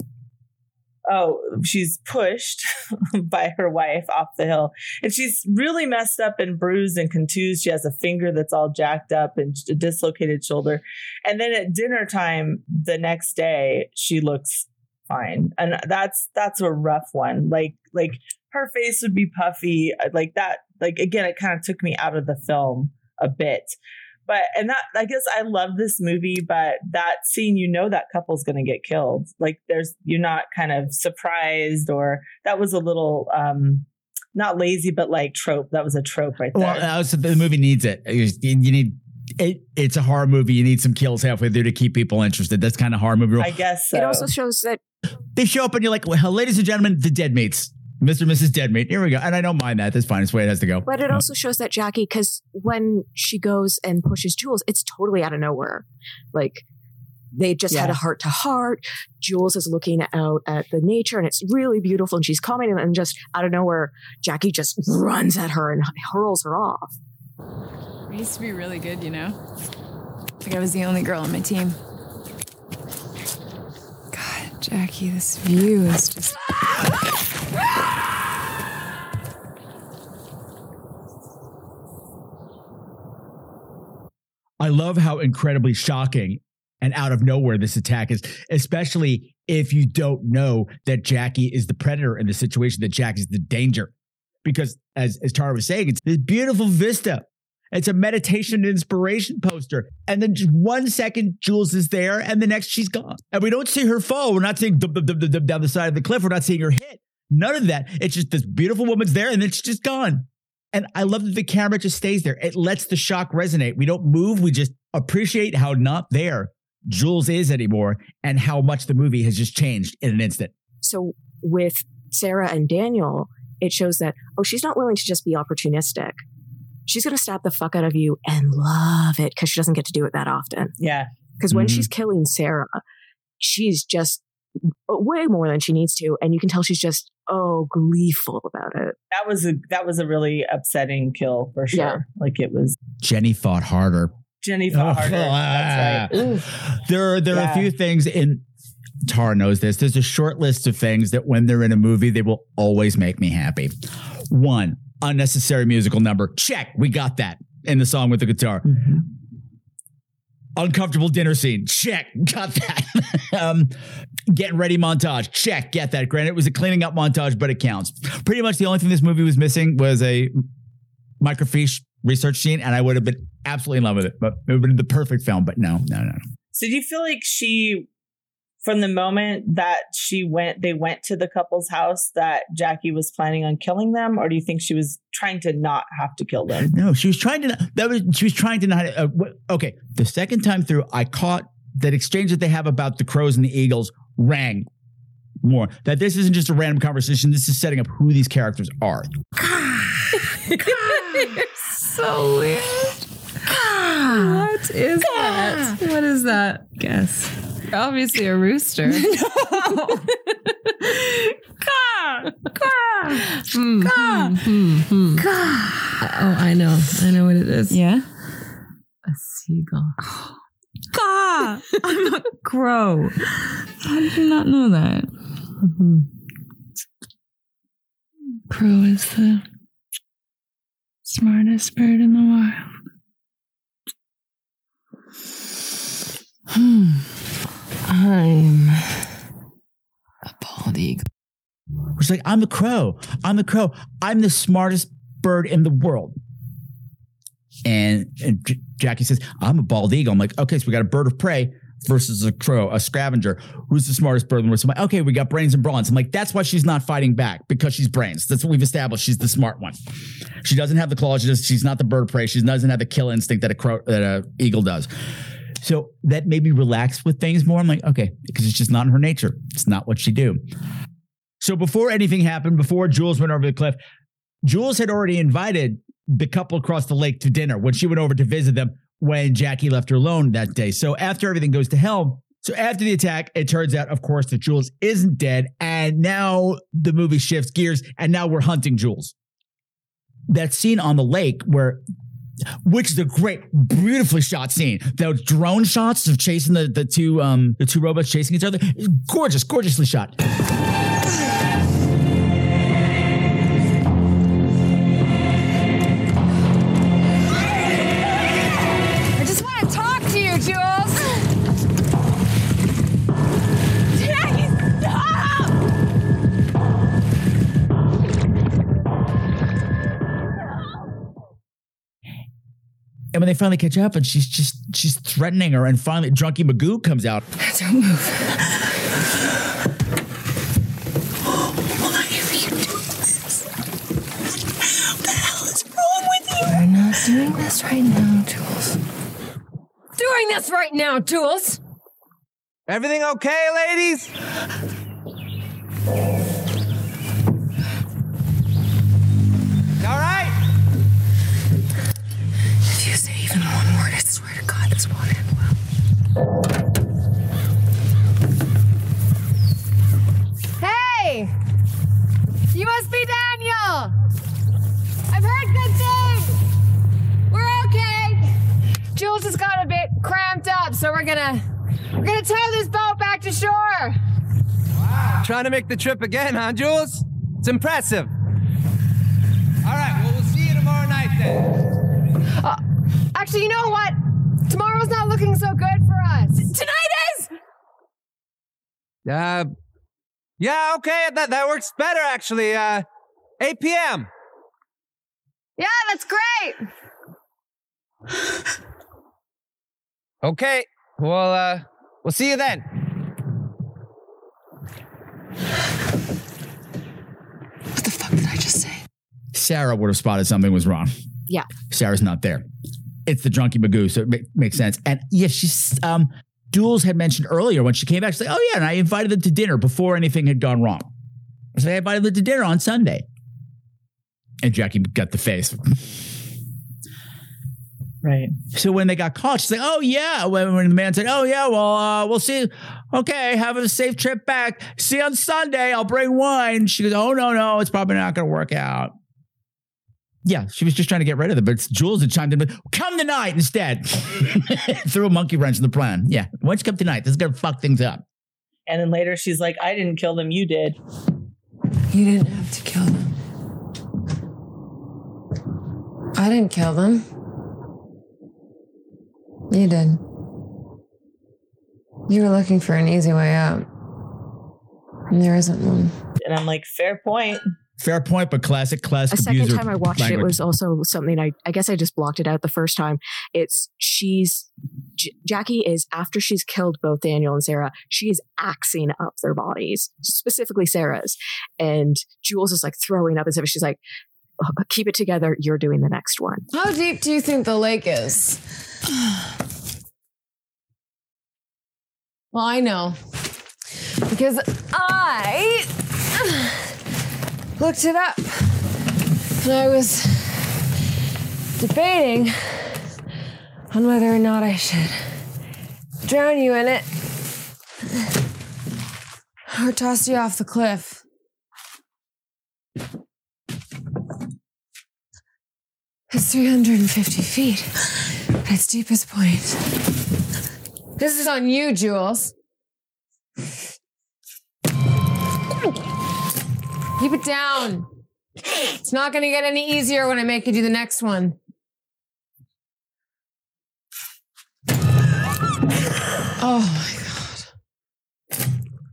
Oh, she's pushed by her wife off the hill, and she's really messed up and bruised and contused. She has a finger that's all jacked up and a dislocated shoulder. And then at dinner time the next day, she looks fine, and that's that's a rough one. Like like her face would be puffy, like that. Like again, it kind of took me out of the film a bit. But, and that, I guess I love this movie, but that scene, you know, that couple's going to get killed. Like there's, you're not kind of surprised, or that was a little, um, not lazy, but like trope. That was a trope right there. Well, uh, so the movie needs it. You, you need it. It's a horror movie. You need some kills halfway through to keep people interested. That's kind of horror movie. I guess so. It also shows that They show up and you're like, well, ladies and gentlemen, the dead meats. Mister and Missus Deadmeat. Here we go. And I don't mind that. That's fine. It's the way it has to go. But it also shows that Jackie, because when she goes and pushes Jules, it's totally out of nowhere. Like they just Yeah. had a heart to heart. Jules is looking out at the nature, and it's really beautiful. And she's commenting, and just out of nowhere, Jackie just runs at her and hurls her off. I used to be really good, you know? Like I was the only girl on my team. God, Jackie, this view is just... I love how incredibly shocking and out of nowhere this attack is, especially if you don't know that Jackie is the predator in the situation, that Jackie's the danger. Because as, as Tara was saying, it's this beautiful vista. It's a meditation and inspiration poster. And then just one second, Jules is there, and the next she's gone. And we don't see her fall. We're not seeing dub, dub, dub, dub, dub down the side of the cliff. We're not seeing her hit. None of that. It's just this beautiful woman's there, and then she's just gone. And I love that the camera just stays there. It lets the shock resonate. We don't move. We just appreciate how not there Jules is anymore, and how much the movie has just changed in an instant. So with Sarah and Daniel, it shows that, oh, she's not willing to just be opportunistic. She's going to stab the fuck out of you and love it because she doesn't get to do it that often. Yeah. Because when Mhm. she's killing Sarah, she's just way more than she needs to. And you can tell she's just, oh, gleeful about it. That was a, that was a really upsetting kill for sure. Yeah. Like it was Jenny fought harder. Jenny fought harder. Ah. That's right. Ooh. There are, there are Yeah. a few things in, Tara knows this. There's a short list of things that when they're in a movie, they will always make me happy. One, unnecessary musical number. Check. We got that in the song with the guitar. Mm-hmm. Uncomfortable dinner scene. Check. Got that. um, getting ready montage. Check. Get that. Granted, it was a cleaning up montage, but it counts. Pretty much the only thing this movie was missing was a microfiche research scene, and I would have been absolutely in love with it. But it would have been the perfect film. But no, no, no. So do you feel like she, from the moment that she went, they went to the couple's house, that Jackie was planning on killing them, or do you think she was trying to not have to kill them? No, she was trying to. That was she was trying to not. Uh, okay, the second time through, I caught that exchange that they have about the crows and the eagles rang more. That this isn't just a random conversation. This is setting up who these characters are. So weird. What is that? What is that? Guess. Obviously a rooster. No. Caw. Caw. Hmm, Caw. hmm, hmm, hmm. Oh, I know. I know what it is. Yeah? A seagull. Caw. I'm a crow. How did you not know that? Mm-hmm. Crow is the smartest bird in the wild. Hmm. I'm a bald eagle. She's like, I'm a crow. I'm a crow. I'm the smartest bird in the world. And, and J- Jackie says, I'm a bald eagle. I'm like, okay, so we got a bird of prey versus a crow, a scavenger. Who's the smartest bird in the world? So I'm like, okay, we got brains and bronze. I'm like, that's why she's not fighting back, because she's brains. That's what we've established. She's the smart one. She doesn't have the claws. She does, she's not the bird of prey. She doesn't have the kill instinct that a crow, that a eagle does. So that made me relax with things more. I'm like, okay, because it's just not in her nature. It's not what she do. So before anything happened, before Jules went over the cliff, Jules had already invited the couple across the lake to dinner when she went over to visit them when Jackie left her alone that day. So after everything goes to hell, so after the attack, it turns out, of course, that Jules isn't dead. And now the movie shifts gears and now we're hunting Jules. That scene on the lake where... which is a great, beautifully shot scene. Those drone shots of chasing the, the two um the two robots chasing each other. Gorgeous, gorgeously shot. I just want to talk to you, Jules. Jackie, stop! And when they finally catch up and she's just, she's threatening her, and finally Drunky Magoo comes out. Don't move. Why are you doing this? What the hell is wrong with you? We're not doing this right now, Jules. Doing this right now, Jules. Everything okay, ladies? All right? If you say even one word, I swear to God, this won't end well. Hey! You must be Daniel! I've heard good things! We're okay! Jules has got a bit cramped up, so we're gonna... We're gonna tow this boat back to shore! Wow. Trying to make the trip again, huh, Jules? It's impressive. All right, well, we'll see you tomorrow night then. Uh, actually, you know what? Tomorrow's not looking so good for us. Tonight is! Uh, yeah, okay, that, that works better, actually. Uh, eight p.m. Yeah, that's great! Okay, well, uh, we'll see you then. What the fuck did I just say? Sarah would have spotted something was wrong. Yeah. Sarah's not there. It's the Drunky Magoo, so it ma- makes sense. And yeah, she's, um, Jules had mentioned earlier when she came back, she's like, oh yeah, and I invited them to dinner before anything had gone wrong. So I invited them to dinner on Sunday. And Jackie got the face. Right. So when they got caught, she's like, oh yeah. When, when the man said, oh yeah, well, uh, we'll see. Okay, have a safe trip back. See you on Sunday. I'll bring wine. She goes, oh no, no, it's probably not going to work out. Yeah, she was just trying to get rid of them, but it's Jules that chimed in, but come tonight instead. Threw a monkey wrench in the plan. Yeah, why don't you come tonight? This is going to fuck things up. And then later she's like, I didn't kill them, you did. You didn't have to kill them. I didn't kill them. You did. You were looking for an easy way out. And there isn't one. And I'm like, fair point. Fair point, but classic, classic A second abuser time I watched language. it was also something I, I guess I just blocked it out the first time. It's she's J- Jackie is, after she's killed both Daniel and Sarah, she is axing up their bodies, specifically Sarah's. And Jules is like throwing up and stuff. She's like, oh, keep it together. You're doing the next one. How deep do you think the lake is? Well, I know. Because I looked it up. And I was debating on whether or not I should drown you in it or toss you off the cliff. It's three hundred fifty feet at its deepest point. This is on you, Jules. Keep it down. It's not going to get any easier when I make you do the next one. Oh my God.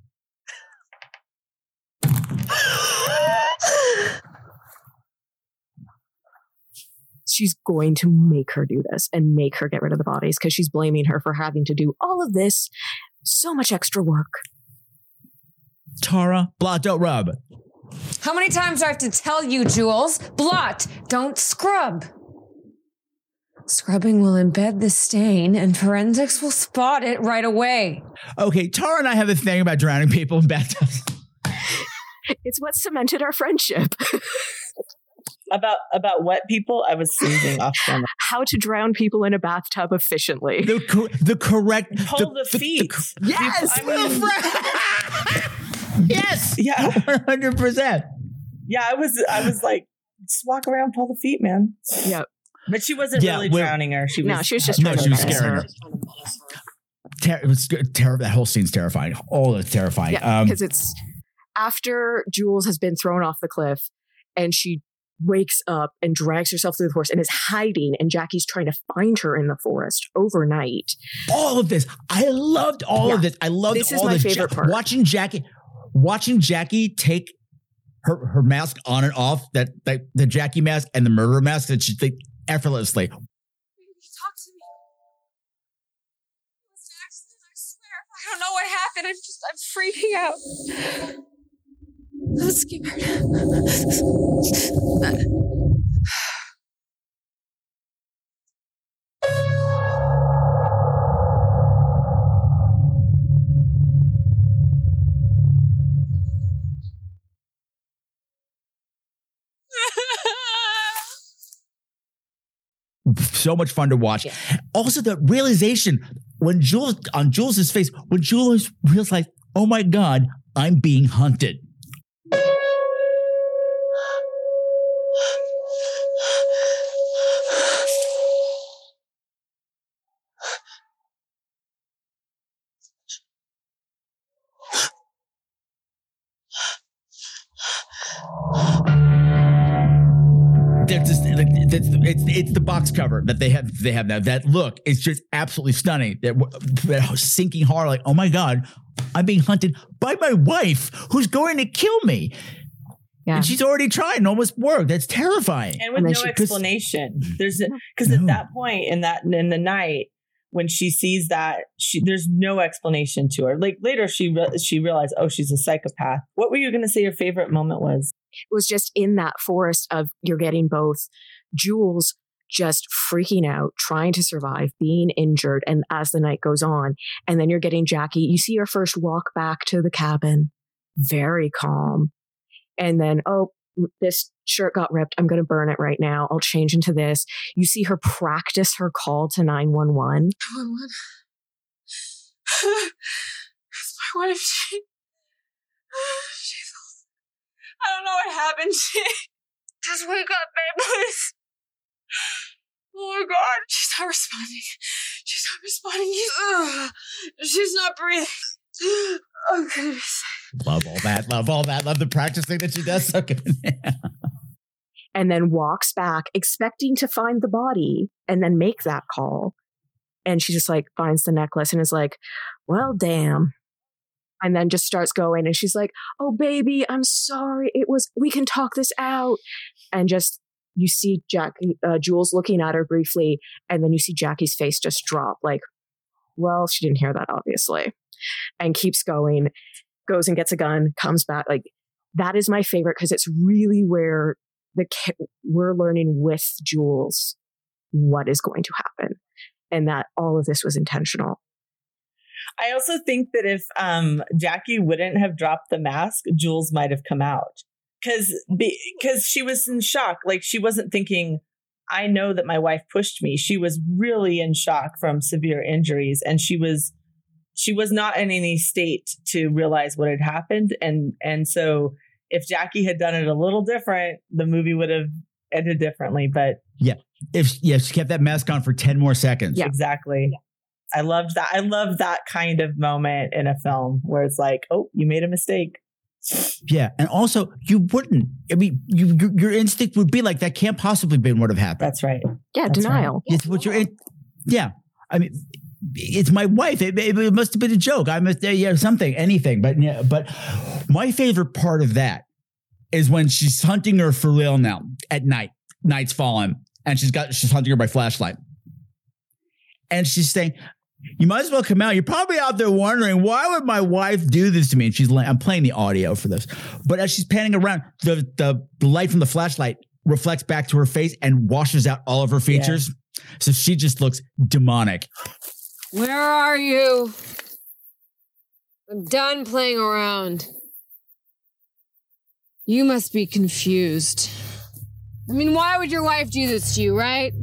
She's going to make her do this and make her get rid of the bodies because she's blaming her for having to do all of this. So much extra work. Tara, blot, don't rub. How many times do I have to tell you, Jules? Blot, don't scrub. Scrubbing will embed the stain and forensics will spot it right away. Okay, Tara and I have a thing about drowning people in bathtubs. It's what cemented our friendship. About about wet people, I was sneezing off camera. How to drown people in a bathtub efficiently. The, cor- the correct... Pull the, the feet. The, the, yes! I mean, yes! Yeah. one hundred percent. Yeah, I was I was like, just walk around, pull the feet, man. Yep. But she wasn't Yeah, really well- drowning her. She was, No, she was just No, trying she to was menace scaring her. her. Ter- it was ter- that whole scene's terrifying. All is terrifying. Yeah, Um, because it's after Jules has been thrown off the cliff and she wakes up and drags herself through the forest and is hiding, and Jackie's trying to find her in the forest overnight. all of this. I loved all Yeah. of this. I loved This is all my this. favorite part. Watching Jackie, watching Jackie take her her mask on and off, that, that the Jackie mask and the murderer mask, that she like, effortlessly. Talk to me. It was an accident, I swear. I don't know what happened. I'm just, I'm freaking out. I'm scared. So much fun to watch. Also, the realization when Jules on Jules's face, when Jules realized, oh my God, I'm being hunted. There's this, like, it's, it's it's the box cover that they have they have now. That look is just absolutely stunning. That, that sinking horror, like, oh my God, I'm being hunted by my wife who's going to kill me. Yeah. And she's already tried and almost worked. That's terrifying. and with And then no she- explanation. There's because No. at that point in that in the night when she sees that, she there's no explanation to her. Like later, she re- she realized, oh, she's a psychopath. What were you going to say? Your favorite moment was? It was just in that forest of you're getting both Jules just freaking out, trying to survive, being injured, and as the night goes on, and then you're getting Jackie. You see her first walk back to the cabin, very calm, and then, oh, this shirt got ripped. I'm going to burn it right now. I'll change into this. You see her practice her call to nine one one. nine one one. It's my wife. She, she's. I don't know what happened. She, just wake up, babe, please. Oh my God, she's not responding. She's not responding. Ugh. She's not breathing. Oh goodness. Love all that. Love all that. Love the practicing that she does. So good. And then walks back expecting to find the body and then make that call. And she just like finds the necklace and is like, well, damn. And then just starts going and she's like, oh, baby, I'm sorry. It was, we can talk this out. And just, you see Jack, uh, Jules looking at her briefly. And then you see Jackie's face just drop like, well, she didn't hear that, obviously, and keeps going, goes and gets a gun, comes back. Like, that is my favorite because it's really where the we're learning with Jules what is going to happen, and that all of this was intentional. I also think that if um, Jackie wouldn't have dropped the mask, Jules might have come out because because she was in shock. Like, she wasn't thinking, I know that my wife pushed me. She was really in shock from severe injuries, and she was she was not in any state to realize what had happened. And and so if Jackie had done it a little different, the movie would have ended differently. But yeah, if yeah, she kept that mask on for ten more seconds. Yeah, exactly. Yeah. I loved that. I love that kind of moment in a film where it's like, oh, you made a mistake. Yeah. And also, you wouldn't. I mean, you, your, your instinct would be like, that can't possibly been what have happened. That's right. Yeah, That's denial. Right. It's what you're in. Yeah. I mean, it's my wife. It, it, it must have been a joke. I must, yeah, something, anything. But yeah, but my favorite part of that is when she's hunting her for real now at night. Night's fallen, and she's got she's hunting her by flashlight, and she's saying, you might as well come out. You're probably out there wondering, why would my wife do this to me? And she's like, I'm playing the audio for this. But as she's panning around, the, the, the light from the flashlight reflects back to her face and washes out all of her features. Yeah. So she just looks demonic. Where are you? I'm done playing around. You must be confused. I mean, why would your wife do this to you, right?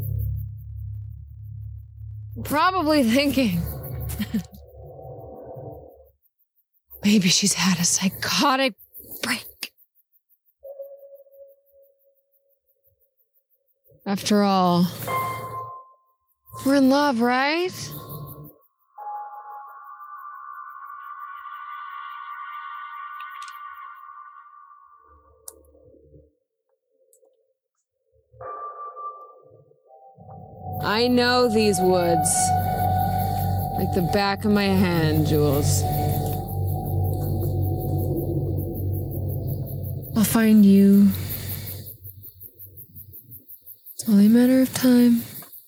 Probably thinking, maybe she's had a psychotic break. After all, we're in love, right? I know these woods like the back of my hand, Jules. I'll find you. It's only a matter of time.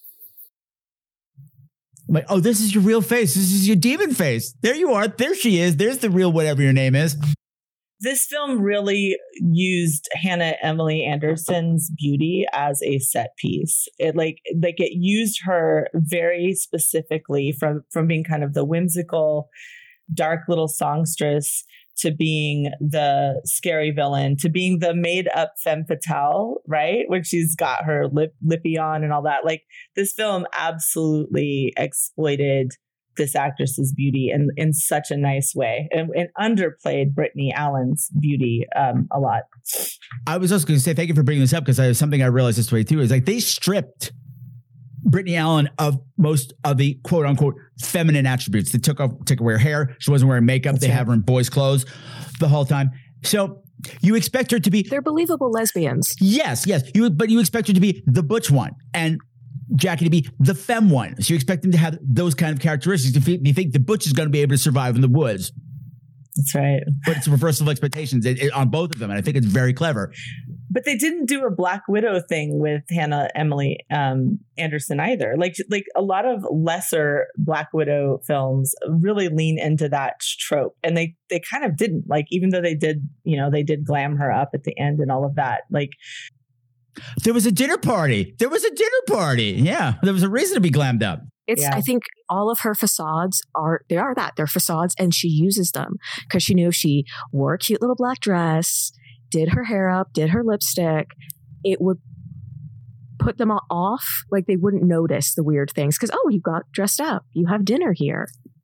I'm like, oh, this is your real face. This is your demon face. There you are. There she is. There's the real whatever your name is. This film really used Hannah Emily Anderson's beauty as a set piece. It like like it used her very specifically from from being kind of the whimsical, dark little songstress to being the scary villain to being the made up femme fatale, right? When she's got her lip lippy on and all that. Like, this film absolutely exploited this actress's beauty in, in such a nice way and, and underplayed Brittany Allen's beauty um, a lot. I was also going to say, thank you for bringing this up, because I something I realized this way too, is like they stripped Brittany Allen of most of the quote unquote feminine attributes. They took off, took away her hair. She wasn't wearing makeup. That's they right. have her in boys' clothes the whole time. So you expect her to be, they're believable lesbians. Yes, yes. You, but you expect her to be the butch one and Jackie to be the femme one. So you expect them to have those kind of characteristics. If you think the butch is going to be able to survive in the woods. That's right. But it's a reversal of expectations it, it, on both of them. And I think it's very clever. But they didn't do a Black Widow thing with Hannah Emily um, Anderson either. Like, like a lot of lesser Black Widow films really lean into that trope. And they, they kind of didn't. Like, even though they did, you know, they did glam her up at the end and all of that. Like, there was a dinner party. There was a dinner party. Yeah. There was a reason to be glammed up. It's, yeah. I think all of her facades are, they are that. They're facades, and she uses them because she knew if she wore a cute little black dress, did her hair up, did her lipstick, it would put them all off. Like, they wouldn't notice the weird things because, oh, you got dressed up. You have dinner here.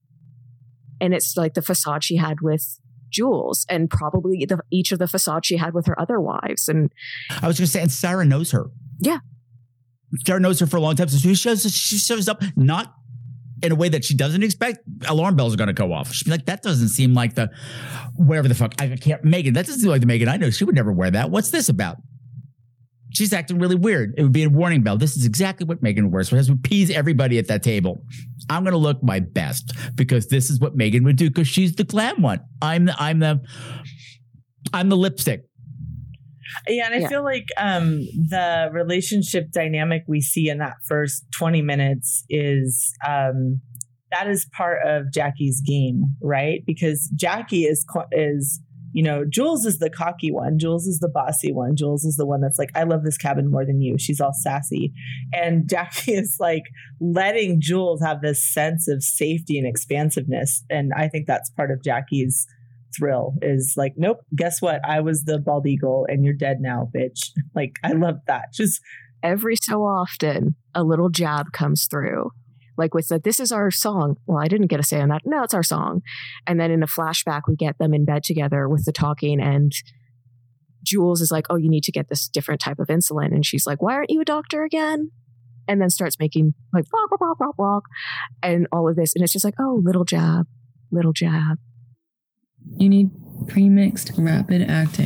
And it's like the facade she had with Jules, and probably the, each of the facades she had with her other wives. And I was going to say, and Sarah knows her. Yeah. Sarah knows her for a long time. So she shows, she shows up not in a way that she doesn't expect. Alarm bells are going to go off. She'd be like, that doesn't seem like the, whatever the fuck. I can't, Megan, that doesn't seem like the Megan I know. She would never wear that. What's this about? She's acting really weird. It would be a warning bell. This is exactly what Megan wears. So it has to appease everybody at that table. I'm going to look my best because this is what Megan would do because she's the glam one. I'm the, I'm the, I'm the lipstick. Yeah, and I yeah. feel like um, the relationship dynamic we see in that first twenty minutes is um, that is part of Jackie's game, right? Because Jackie is is you know, Jules is the cocky one. Jules is the bossy one. Jules is the one that's like, I love this cabin more than you. She's all sassy. And Jackie is like letting Jules have this sense of safety and expansiveness. And I think that's part of Jackie's thrill is like, nope, guess what? I was the bald eagle and you're dead now, bitch. Like, I love that. Just every so often, a little jab comes through. Like with the, this is our song. Well, I didn't get a say on that. No, it's our song. And then in a flashback, we get them in bed together with the talking, and Jules is like, oh, you need to get this different type of insulin. And she's like, why aren't you a doctor again? And then starts making like, walk, walk, walk, walk, walk, and all of this. And it's just like, oh, little jab, little jab. You need pre-mixed rapid acting.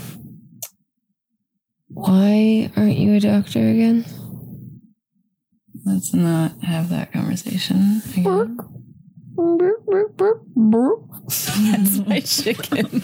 Why aren't you a doctor again? Let's not have that conversation again. That's my chicken.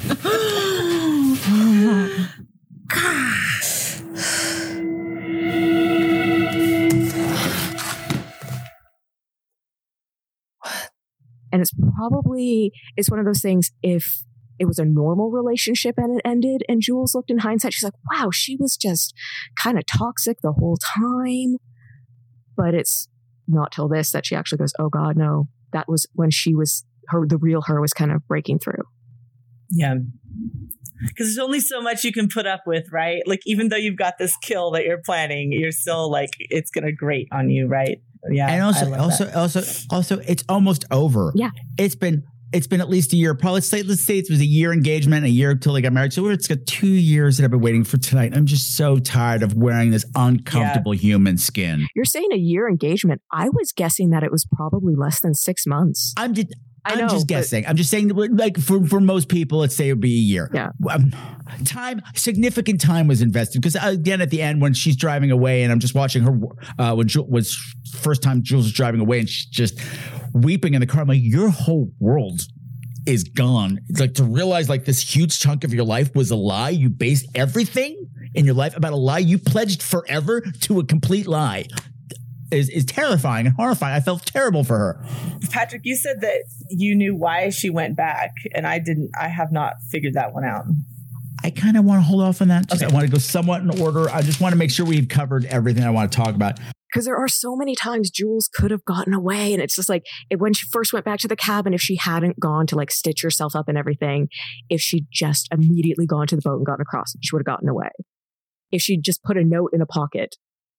And it's probably, it's one of those things, if it was a normal relationship and it ended and Jules looked in hindsight, she's like, wow, she was just kind of toxic the whole time. But it's not till this that she actually goes, oh God, no. That was when she was, her, the real her was kind of breaking through. Yeah. Because there's only so much you can put up with, right? Like, even though you've got this kill that you're planning, you're still like, it's going to grate on you, right? Yeah. And also, also, that. also, also, it's almost over. Yeah. It's been, it's been at least a year. Probably, let's say, let's say it was a year engagement, a year until they got married. So it's got two years that I've been waiting for tonight. I'm just so tired of wearing this uncomfortable yeah. human skin. You're saying a year engagement. I was guessing that it was probably less than six months. I'm just, I I'm know, just guessing. I'm just saying, like, for, for most people, let's say it would be a year. Yeah. Um, time, significant time was invested. Because again, at the end, when she's driving away, and I'm just watching her, uh, when Jules was first time Jules was driving away, and she's just weeping in the car. I'm like, your whole world is gone. It's like to realize like this huge chunk of your life was a lie. You based everything in your life about a lie. You pledged forever to a complete lie. Is, is terrifying and horrifying. I felt terrible for her. Patrick, you said that you knew why she went back, and I didn't. I have not figured that one out. I kind of want to hold off on that. Just, okay. I want to go somewhat in order. I just want to make sure we've covered everything I want to talk about. Because there are so many times Jules could have gotten away, and it's just like it, when she first went back to the cabin, if she hadn't gone to like stitch herself up and everything, if she'd just immediately gone to the boat and gotten across, she would have gotten away. If she'd just put a note in a pocket.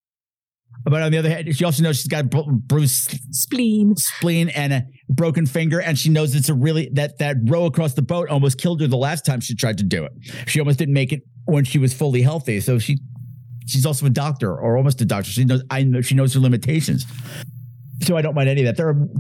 But on the other hand, she also knows she's got bruised spleen, spleen, and a broken finger, and she knows it's a really that that row across the boat almost killed her the last time she tried to do it. She almost didn't make it when she was fully healthy. So she she's also a doctor, or almost a doctor. She knows I know she knows her limitations. So I don't mind any of that. There are,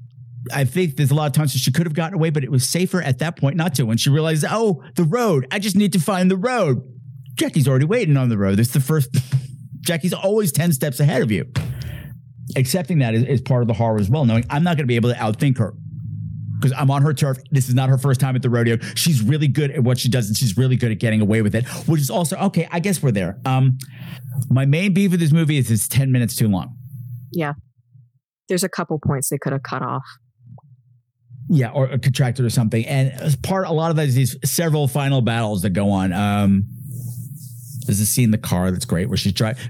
I think there's a lot of times that she could have gotten away, but it was safer at that point not to. When she realized, oh, the road, I just need to find the road. Jackie's already waiting on the road. It's the first. Jackie's always ten steps ahead of you. Accepting that is, is part of the horror as well, knowing I'm not going to be able to outthink her because I'm on her turf. This is not her first time at the rodeo. She's really good at what she does, and she's really good at getting away with it, which is also, okay, I guess we're there. Um, my main beef with this movie is it's ten minutes too long. Yeah. There's a couple points they could have cut off. Yeah, or contracted or something. And as part, a lot of that is these several final battles that go on. Um, There's a scene in the car that's great where she's driving.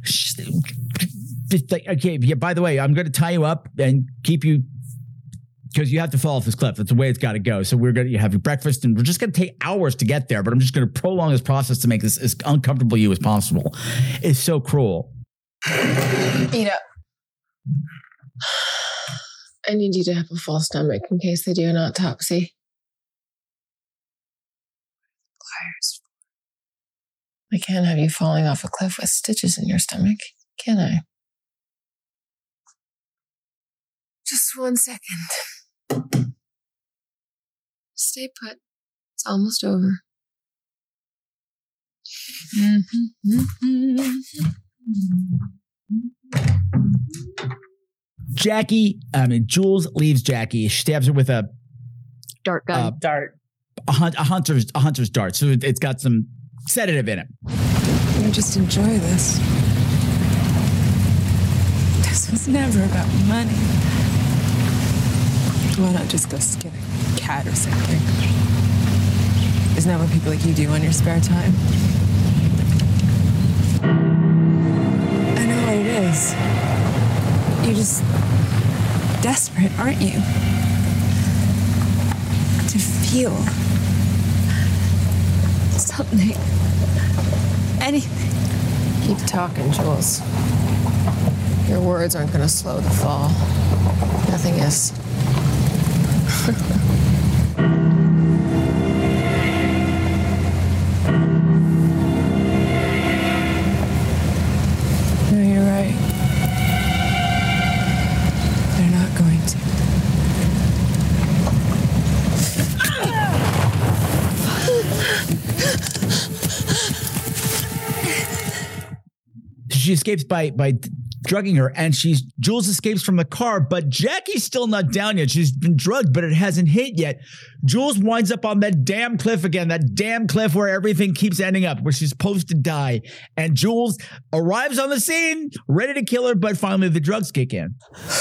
She's like, okay, yeah, by the way, I'm going to tie you up and keep you because you have to fall off this cliff. That's the way it's got to go. So we're going to have your breakfast and we're just going to take hours to get there. But I'm just going to prolong this process to make this as uncomfortable you as possible. It's so cruel. Eat up. I need you to have a full stomach in case they do an autopsy. Pliers. I can't have you falling off a cliff with stitches in your stomach, can I? Just one second. Stay put. It's almost over. Jackie, I mean, Jules leaves Jackie. She stabs her with a dart gun. Uh, dart. A, hunt, a hunter's a hunter's dart. So it, it's got some sedative in it. You just enjoy this. This was never about money. Why not just go skin a cat or something? Isn't that what people like you do on your spare time? I know what it is. You're just desperate, aren't you? To feel something. Anything. Keep talking, Jules. Your words aren't going to slow the fall. Nothing is. No, you're right. They're not going to. She escapes by by drugging her, and she's Jules escapes from the car, but Jackie's still not down yet. She's been drugged, but it hasn't hit yet. Jules winds up on that damn cliff again, that damn cliff where everything keeps ending up, where she's supposed to die. And Jules arrives on the scene, ready to kill her, but finally the drugs kick in.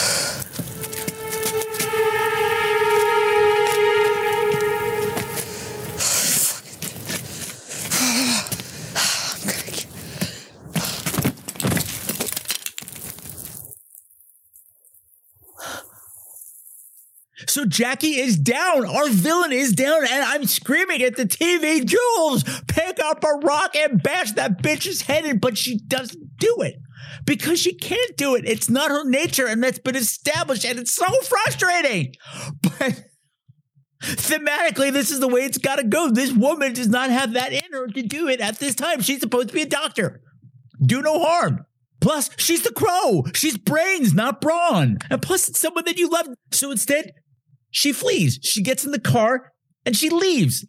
So Jackie is down. Our villain is down, and I'm screaming at the T V, Jules, pick up a rock and bash that bitch's head in, but she doesn't do it because she can't do it. It's not her nature, and that's been established, and it's so frustrating. But thematically, this is the way it's got to go. This woman does not have that in her to do it at this time. She's supposed to be a doctor. Do no harm. Plus, she's the Crow. She's brains, not brawn. And plus, it's someone that you love. So instead, she flees. She gets in the car and she leaves.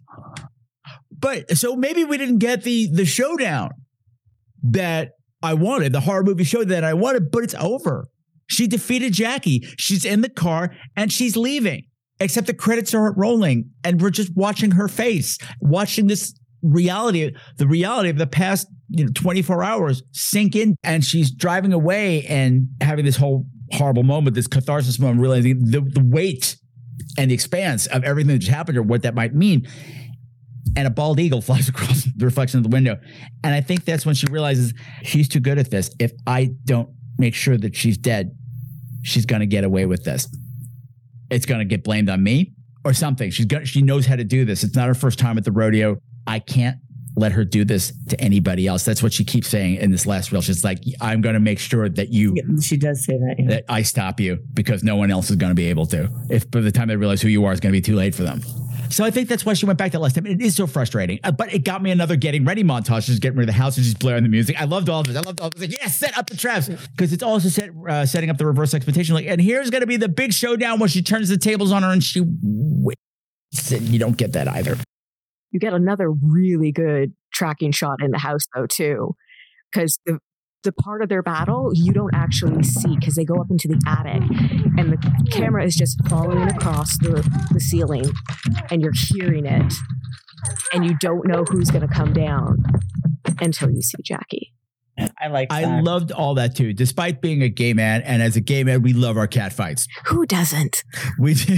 But so maybe we didn't get the the showdown that I wanted, the horror movie show that I wanted, but it's over. She defeated Jackie. She's in the car and she's leaving. Except the credits aren't rolling and we're just watching her face, watching this reality, the reality of the past, you know, twenty-four hours sink in, and she's driving away and having this whole horrible moment, this catharsis moment, realizing the, the weight and the expanse of everything that just happened or what that might mean. And a bald eagle flies across the reflection of the window. And I think that's when she realizes she's too good at this. If I don't make sure that she's dead, she's going to get away with this. It's going to get blamed on me or something. She's got, she knows how to do this. It's not her first time at the rodeo. I can't let her do this to anybody else. That's what she keeps saying in this last reel. She's like, I'm going to make sure that you, she does say that, yeah. that I stop you because no one else is going to be able to. If by the time they realize who you are, it's going to be too late for them. So I think that's why she went back that last time. It is so frustrating, uh, but it got me another getting ready montage. She's getting rid of the house and she's blaring the music. I loved all of this. I loved all of this. Like, yes, set up the traps, because it's also set, uh, setting up the reverse expectation. Like, and here's going to be the big showdown where she turns the tables on her and she wins. And you don't get that either. You get another really good tracking shot in the house, though, too, because the the part of their battle you don't actually see because they go up into the attic and the camera is just following across the, the ceiling and you're hearing it and you don't know who's going to come down until you see Jackie. I like that. I loved all that too, despite being a gay man. And as a gay man, we love our cat fights. Who doesn't? We do.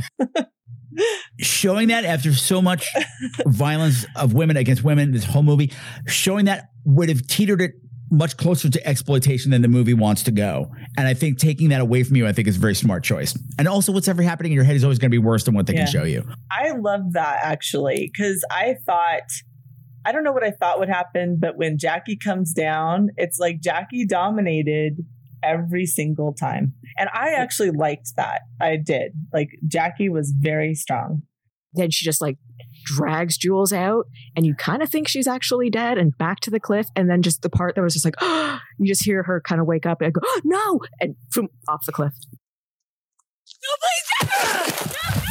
Showing that after so much violence of women against women, this whole movie, showing that would have teetered it much closer to exploitation than the movie wants to go. And I think taking that away from you, I think is a very smart choice. And also what's ever happening in your head is always going to be worse than what they yeah. can show you. I love that actually, because I thought, I don't know what I thought would happen, but when Jackie comes down, it's like Jackie dominated every single time. And I actually liked that. I did. Like Jackie was very strong. Then she just like drags Jules out and you kind of think she's actually dead and back to the cliff. And then just the part that was just like, oh, you just hear her kind of wake up and go, oh, no, and boom, off the cliff. No, please.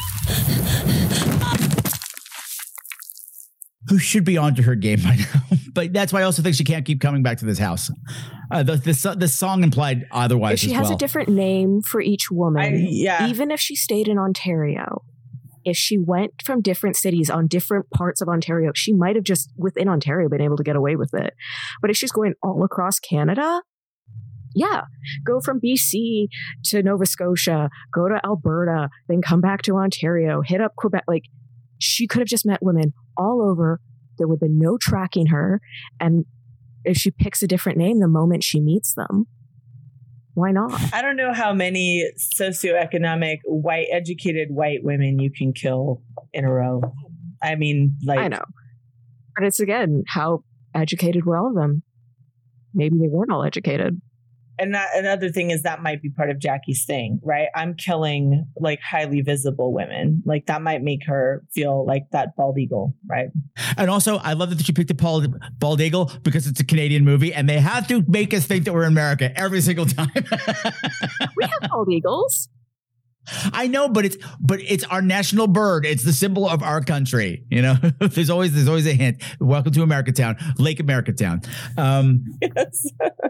Who should be onto her game by now. But that's why I also think she can't keep coming back to this house. Uh, the, the, the song implied otherwise if she as has well. a different name for each woman, I, yeah. even if she stayed in Ontario, if she went from different cities on different parts of Ontario, she might have just within Ontario been able to get away with it. But if she's going all across Canada, Yeah, go from B C to Nova Scotia, go to Alberta, then come back to Ontario, hit up Quebec. Like, she could have just met women all over. There would have been no tracking her. And if she picks a different name the moment she meets them, why not? I don't know how many socioeconomic, white, educated white women you can kill in a row. I mean, like... I know. But it's, again, how educated were all of them? Maybe they weren't all educated. And that, another thing is that might be part of Jackie's thing, right? I'm killing like highly visible women. Like that might make her feel like that bald eagle, right? And also, I love that she picked the bald, bald eagle because it's a Canadian movie and they have to make us think that we're in America every single time. We have bald eagles. I know, but it's but it's our national bird. It's the symbol of our country. You know, there's always there's always a hint. Welcome to America Town, Lake America Town. Um, yes.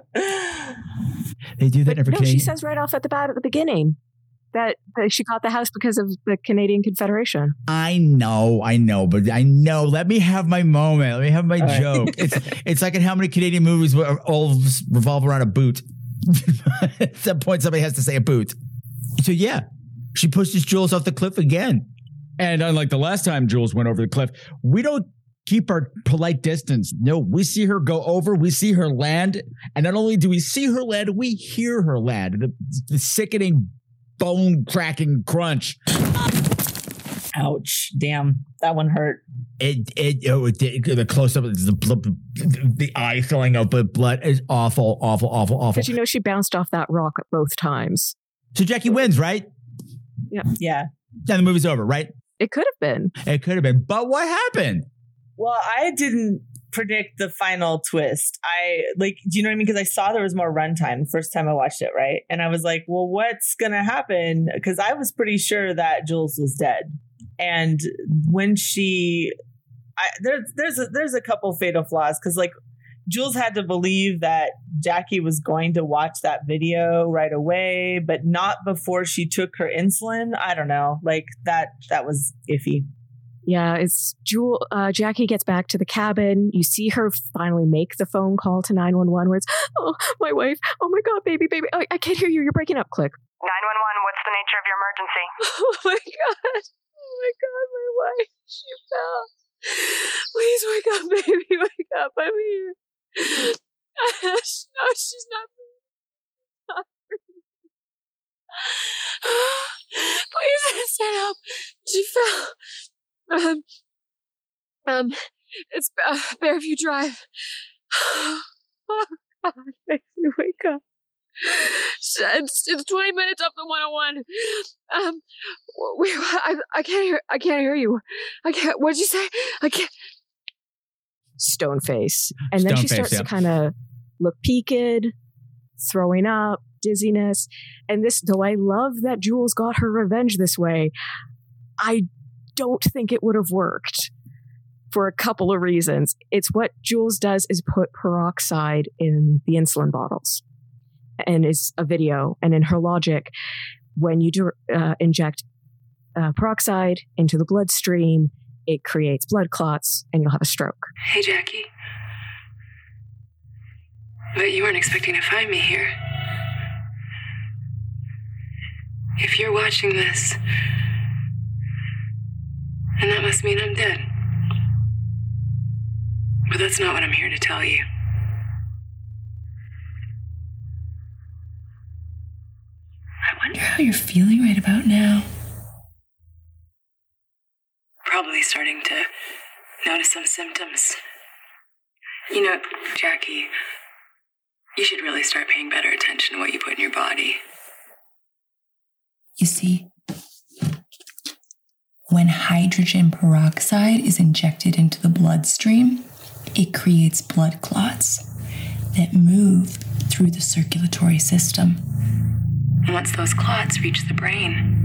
They do that but every no, Canadian. She says right off at the bat at the beginning that, that she got the house because of the Canadian Confederation. I know, I know, but I know. Let me have my moment. Let me have my All joke. right. It's it's like in how many Canadian movies all revolve around a boot. At some point, somebody has to say a boot. So yeah. She pushes Jules off the cliff again. And unlike the last time Jules went over the cliff, we don't keep our polite distance. No, we see her go over, we see her land. And not only do we see her land, we hear her land. The, the sickening, bone-cracking crunch. Ouch. Damn. That one hurt. It, it, oh, it did. The close-up, the, the, the eye filling up with blood is awful, awful, awful, awful. Because you know she bounced off that rock both times. So Jackie wins, right? Yeah. Yeah. Then the movie's over, right? It could have been. It could have been. But what happened? Well, I didn't predict the final twist. I like, do you know what I mean? Because I saw there was more runtime the first time I watched it, right? And I was like, well, what's going to happen? Because I was pretty sure that Jules was dead. And when she, I, there's there's a, there's a couple fatal flaws because like Jules had to believe that Jackie was going to watch that video right away, but not before she took her insulin. I don't know. Like that, that was iffy. Yeah, it's Jewel. Uh, Jackie gets back to the cabin. You see her finally make the phone call to nine one one where it's, oh, my wife. Oh my God, baby, baby. I, I can't hear you. You're breaking up. Click. nine one one, what's the nature of your emergency? Oh my God. Oh my God, my wife. She fell. Please wake up, baby. Wake up. I'm here. No, she's not. Please stand up. She fell. Um, um, it's uh, Bearview Drive. Oh God, makes me wake up. It's, it's twenty minutes up the one oh one. Um, we, I, I can't hear. I can't hear you. I can't. What'd you say? I can't. Stone face. And then Stone she face, starts yeah. to kind of look peaked, throwing up, dizziness. And this, though I love that Jules got her revenge this way, I don't think it would have worked for a couple of reasons. It's what Jules does is put peroxide in the insulin bottles. And it's a video. And in her logic, when you do, uh, inject uh, peroxide into the bloodstream, it creates blood clots and you'll have a stroke. Hey, Jackie. But you weren't expecting to find me here. If you're watching this, then that must mean I'm dead. But that's not what I'm here to tell you. I wonder how you're feeling right about now. Probably starting to notice some symptoms. You know, Jackie, you should really start paying better attention to what you put in your body. You see, when hydrogen peroxide is injected into the bloodstream, it creates blood clots that move through the circulatory system. And once those clots reach the brain,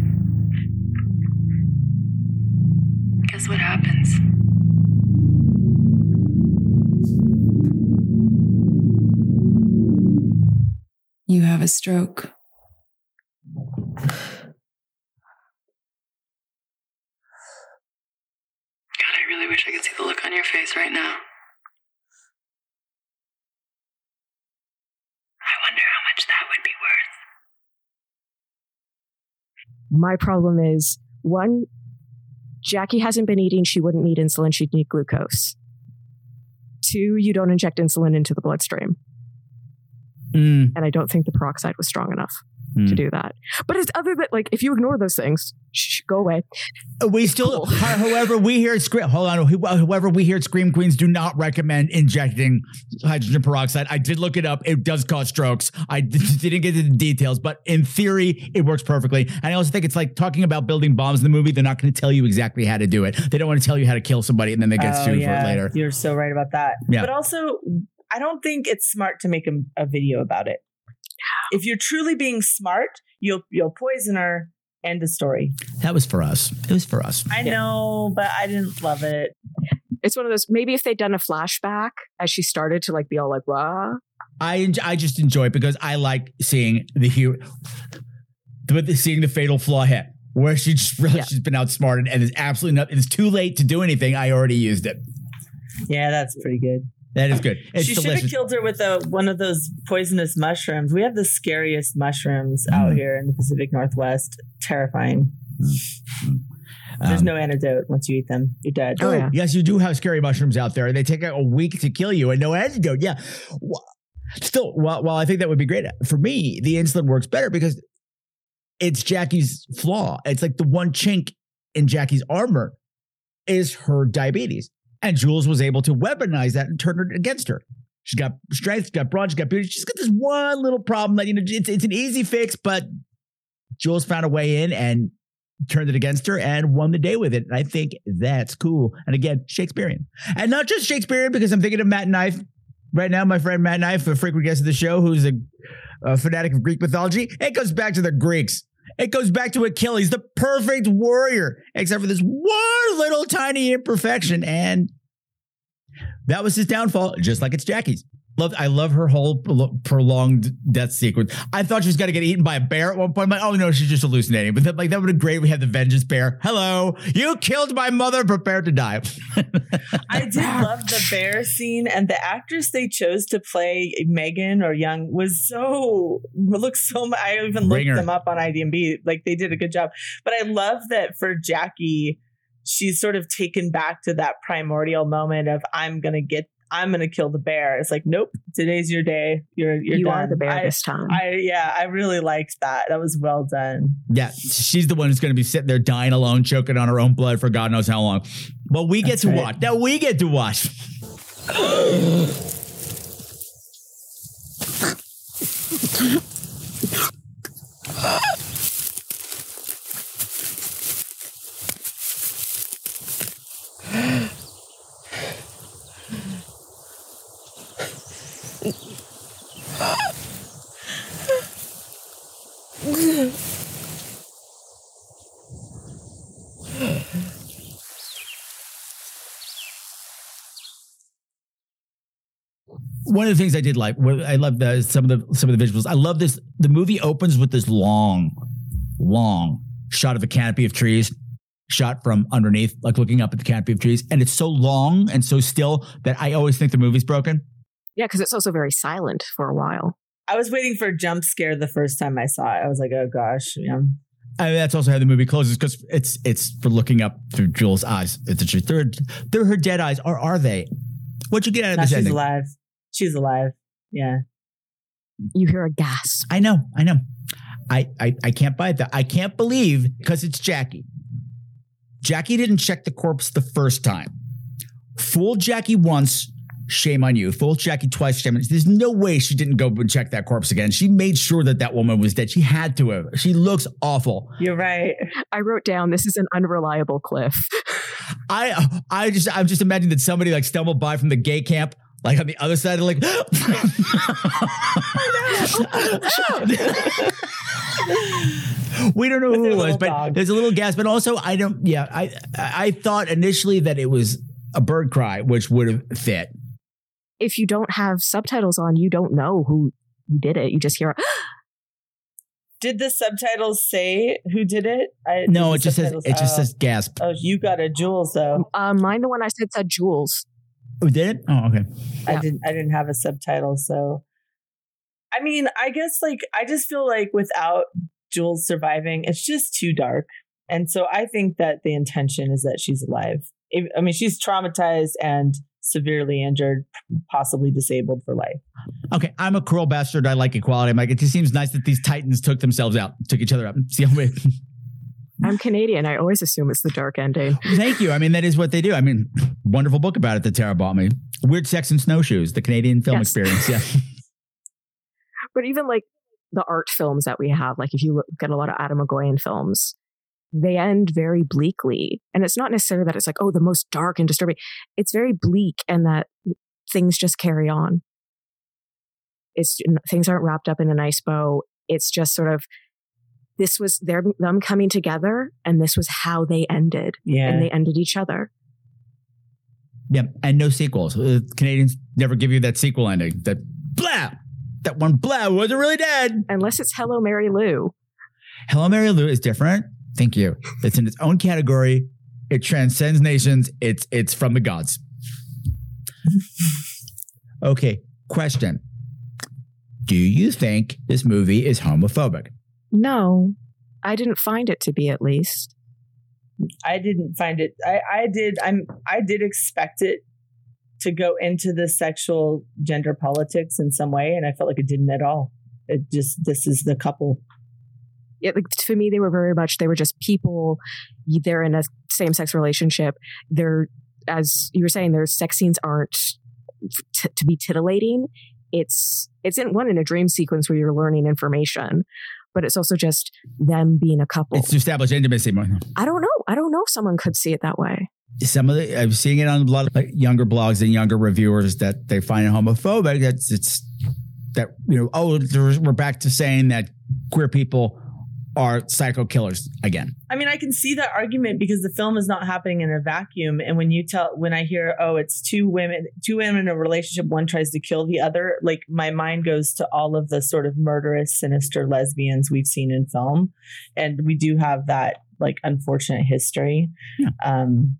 guess what happens? You have a stroke. God, I really wish I could see the look on your face right now. I wonder how much that My problem is, one, Jackie hasn't been eating. She wouldn't need insulin. She'd need glucose. Two, you don't inject insulin into the bloodstream. Mm. And I don't think the peroxide was strong enough Mm. to do that. But it's other than, like, if you ignore those things, shh, go away. We still, however, we here at Scream, hold on, however, we here at Scream Queens do not recommend injecting hydrogen peroxide. I did look it up. It does cause strokes. I didn't get into the details, but in theory, it works perfectly. And I also think it's like talking about building bombs in the movie. They're not going to tell you exactly how to do it. They don't want to tell you how to kill somebody and then they get Oh, sued yeah. for it later. You're so right about that. Yeah. But also, I don't think it's smart to make a, a video about it. If you're truly being smart, you'll you'll poison her. End of story. That was for us. It was for us. I know, but I didn't love it. It's one of those, maybe if they'd done a flashback as she started to like be all like, "What?" I en- I just enjoy it because I like seeing the hero, the, seeing the fatal flaw hit, where she just realized Yeah. she's been outsmarted and there's absolutely nothing. It's too late to do anything. I already used it. Yeah, that's pretty good. That is good. It's she should have delicious. killed her with a, one of those poisonous mushrooms. We have the scariest mushrooms Mm. out here in the Pacific Northwest. Terrifying. There's Um, no antidote. Once you eat them, you're dead. Oh, yes, you do have scary mushrooms out there. They take a week to kill you and no antidote. Yeah. Wh- Still, while, while I think that would be great, for me, the insulin works better because it's Jackie's flaw. It's like the one chink in Jackie's armor is her diabetes. And Jules was able to weaponize that and turn it against her. She's got strength, she's got brawn, she's got beauty. She's got this one little problem that, you know, it's, it's an easy fix, but Jules found a way in and turned it against her and won the day with it. And I think that's cool. And again, Shakespearean. And not just Shakespearean, because I'm thinking of Matt Knife right now, my friend Matt Knife, a frequent guest of the show, who's a, a fanatic of Greek mythology. It goes back to the Greeks. It goes back to Achilles, the perfect warrior, except for this one little tiny imperfection. And that was his downfall, just like it's Jackie's. Love, I love her whole prolonged death sequence. I thought she was going to get eaten by a bear at one point. I'm like, oh no, she's just hallucinating. But that, like, that would have been great. We had the vengeance bear. Hello, you killed my mother. Prepare to die. I did love the bear scene, and the actress they chose to play Megan or Young was so looks so much. I even looked Ringer. them up on I D M B. Like, they did a good job. But I love that for Jackie, she's sort of taken back to that primordial moment of I'm gonna get. I'm gonna kill the bear. It's like, nope, today's your day. You're you're You done. are the bear I, this time. I yeah, I really liked that. That was well done. Yeah, she's the one who's going to be sitting there dying alone, choking on her own blood for God knows how long. But we get That's to right. watch. Now we get to watch. One of the things I did like, I love the some of the some of the visuals. I love this. The movie opens with this long, long shot of a canopy of trees, shot from underneath, like looking up at the canopy of trees, and it's so long and so still that I always think the movie's broken. Yeah, because it's also very silent for a while. I was waiting for a jump scare the first time I saw it. I was like, oh gosh, yeah. And that's also how the movie closes, because it's it's for looking up through Jules' eyes. It's a truth. They're, they're her dead eyes, or are they? What'd you get out of No, this she's ending? alive. She's alive. Yeah. You hear a gasp. I know, I know. I, I, I can't buy that. I can't believe, because it's Jackie. Jackie didn't check the corpse the first time. Fooled Jackie once, shame on you. Fooled Jackie twice, shame on you. There's no way she didn't go and check that corpse again. She made sure that that woman was dead. She had to have. She looks awful. You're right. I wrote down, this is an unreliable Cliff. I I just I'm just imagining that somebody like stumbled by from the gay camp, like on the other side of like. We don't know who it was, but dog. there's a little gasp. But also, I don't. Yeah, I I thought initially that it was a bird cry, which would have fit. If you don't have subtitles on, you don't know who who did it. You just hear, Did the subtitles say who did it? I, No, did it the just says subtitles- it just oh. says gasp. Oh, you got a Jules though. uh, mine, the one I said said Jules. Oh, did it? Oh, okay. I didn't. I didn't have a subtitle, so. I mean, I guess like I just feel like without Jules surviving, it's just too dark. And so I think that the intention is that she's alive. If, I mean, she's traumatized and severely injured, possibly disabled for life. Okay, I'm a cruel bastard. I like equality. I'm like, it just seems nice that these titans took themselves out, took each other out. See how we... I'm Canadian. I always assume it's the dark ending. Thank you. I mean, that is what they do. I mean, wonderful book about it that Tara bought me. Weird Sex and Snowshoes, the Canadian film yes. experience. Yeah. But even like the art films that we have, like if you look at a lot of Adam McGowan films, they end very bleakly. And it's not necessarily that it's like, oh, the most dark and disturbing. It's very bleak and that things just carry on. It's things aren't wrapped up in a nice bow. It's just sort of, this was their, them coming together and this was how they ended. Yeah. And they ended each other. Yeah. And no sequels. Uh, Canadians never give you that sequel ending. That blah, that one blah wasn't really dead. Unless it's Hello, Mary Lou. Hello, Mary Lou is different. Thank you. It's in its own category. It transcends nations. It's, it's from the gods. Okay. Question. Do you think this movie is homophobic? No, I didn't find it to be, at least. I didn't find it. I, I did. I'm. I did expect it to go into the sexual gender politics in some way, and I felt like it didn't at all. It just. This is the couple. Yeah, like, for me, they were very much. They were just people. They're in a same-sex relationship. They're, as you were saying, their sex scenes aren't t- to be titillating. It's it's in one in a dream sequence where you're learning information. But it's also just them being a couple. It's to establish intimacy more. I don't know. I don't know if someone could see it that way. Some of the, I'm seeing it on a lot of like, younger blogs and younger reviewers that they find it homophobic. That's it's that, you know, oh, we're back to saying that queer people are psycho killers again. I mean, I can see that argument because the film is not happening in a vacuum. And when you tell, when I hear, oh, it's two women, two women in a relationship, one tries to kill the other, like my mind goes to all of the sort of murderous, sinister lesbians we've seen in film. And we do have that like unfortunate history. Yeah. Um,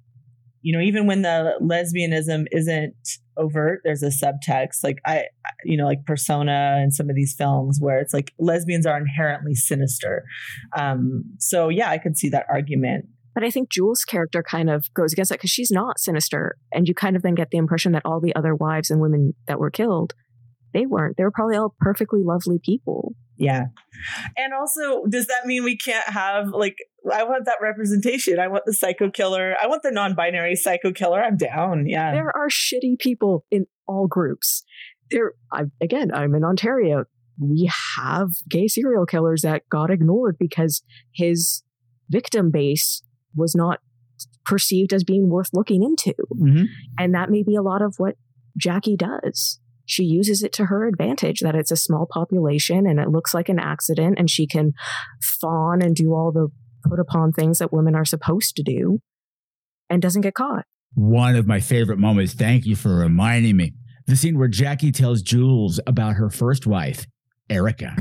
you know, even when the lesbianism isn't overt, there's a subtext, like I, you know, like Persona and some of these films where it's like lesbians are inherently sinister. Um, so yeah, I could see that argument. But I think Jules' character kind of goes against that because she's not sinister. And you kind of then get the impression that all the other wives and women that were killed, they weren't. They were probably all perfectly lovely people. Yeah. And also, does that mean we can't have like, I want that representation. I want the psycho killer. I want the non-binary psycho killer. I'm down. Yeah. There are shitty people in all groups. There, I, again, I'm in Ontario. We have gay serial killers that got ignored because his victim base was not perceived as being worth looking into. Mm-hmm. And that may be a lot of what Jackie does. She uses it to her advantage that it's a small population and it looks like an accident and she can fawn and do all the put upon things that women are supposed to do and doesn't get caught. One of my favorite moments, thank you for reminding me, the scene where Jackie tells Jules about her first wife, Erica.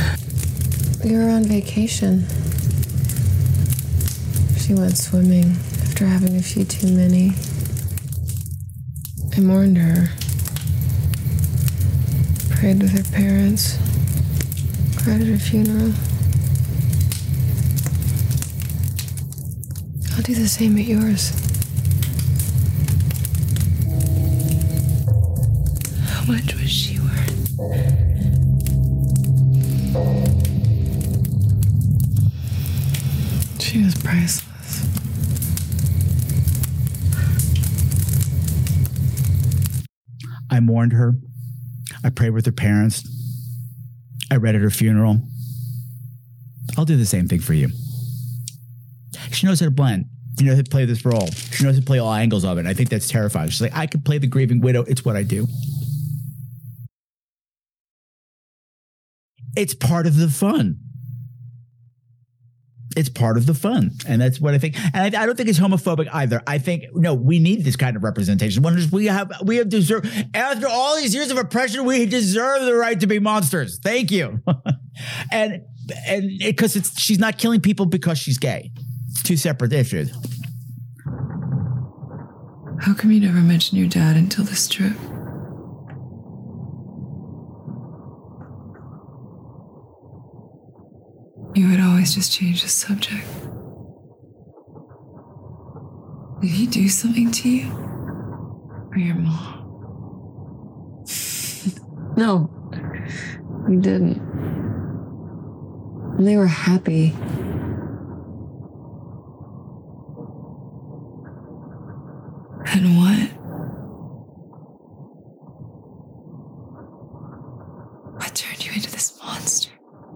We were on vacation. She went swimming after having a few too many. I mourned her. Prayed with her parents. Cried at her funeral. I'll do the same at yours. How much was she worth? She was priceless. I mourned her. I prayed with her parents. I read at her funeral. I'll do the same thing for you. She knows how to blend. She knows how to play this role. She knows how to play all angles of it. I think that's terrifying. She's like, I could play the grieving widow. It's what I do. It's part of the fun. It's part of the fun. And that's what I think. And I, I don't think it's homophobic either. I think, no, we need this kind of representation. We have, we have deserved, after all these years of oppression, we deserve the right to be monsters. Thank you. and, and because it's, she's not killing people because she's gay. It's two separate issues. How come you never mentioned your dad until this trip? You had always always just change the subject. Did he do something to you? Or your mom? No, he didn't. And they were happy. And what? What turned you into this monster?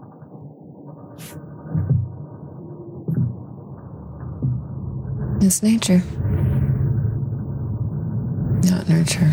It's nature. Not nurture.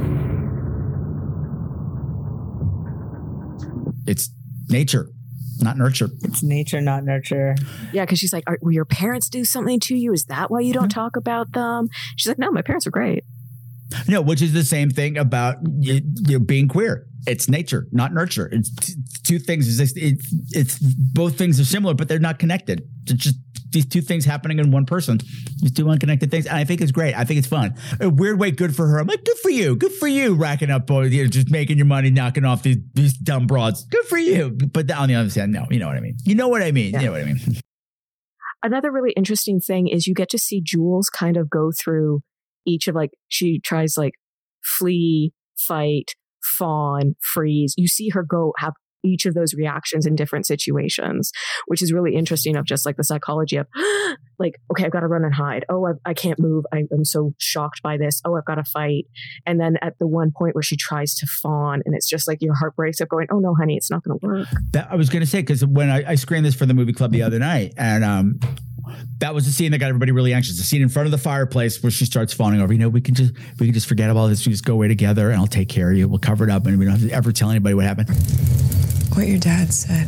It's nature, not nurture. It's nature, not nurture. Yeah, because she's like, Are, will your parents do something to you? Is that why you don't talk about them? She's like, no, my parents are great. No, which is the same thing about you, you know, being queer. It's nature, not nurture. It's t- two things. It's, just, it's it's both things are similar, but they're not connected. It's just these two things happening in one person. These two unconnected things. And I think it's great. I think it's fun. A weird way, good for her. I'm like, good for you. Good for you, racking up, you know, just making your money, knocking off these, these dumb broads. Good for you. But on the other hand, no, you know what I mean. You know what I mean. Yeah. You know what I mean. Another really interesting thing is you get to see Jules kind of go through each of like, she tries like flee, fight, fawn, freeze. You see her go have each of those reactions in different situations, which is really interesting of just like the psychology of like, okay, I've got to run and hide. Oh, I, I can't move. I, I'm so shocked by this. Oh, I've got to fight. And then at the one point where she tries to fawn and it's just like your heart breaks up going, oh no, honey, it's not going to work. That I was going to say, because when I, I screened this for the movie club the other night and, um, that was the scene that got everybody really anxious. The scene in front of the fireplace where she starts fawning over, you know, we can just, we can just forget about this. We just go away together and I'll take care of you. We'll cover it up and we don't have to ever tell anybody what happened. What your dad said.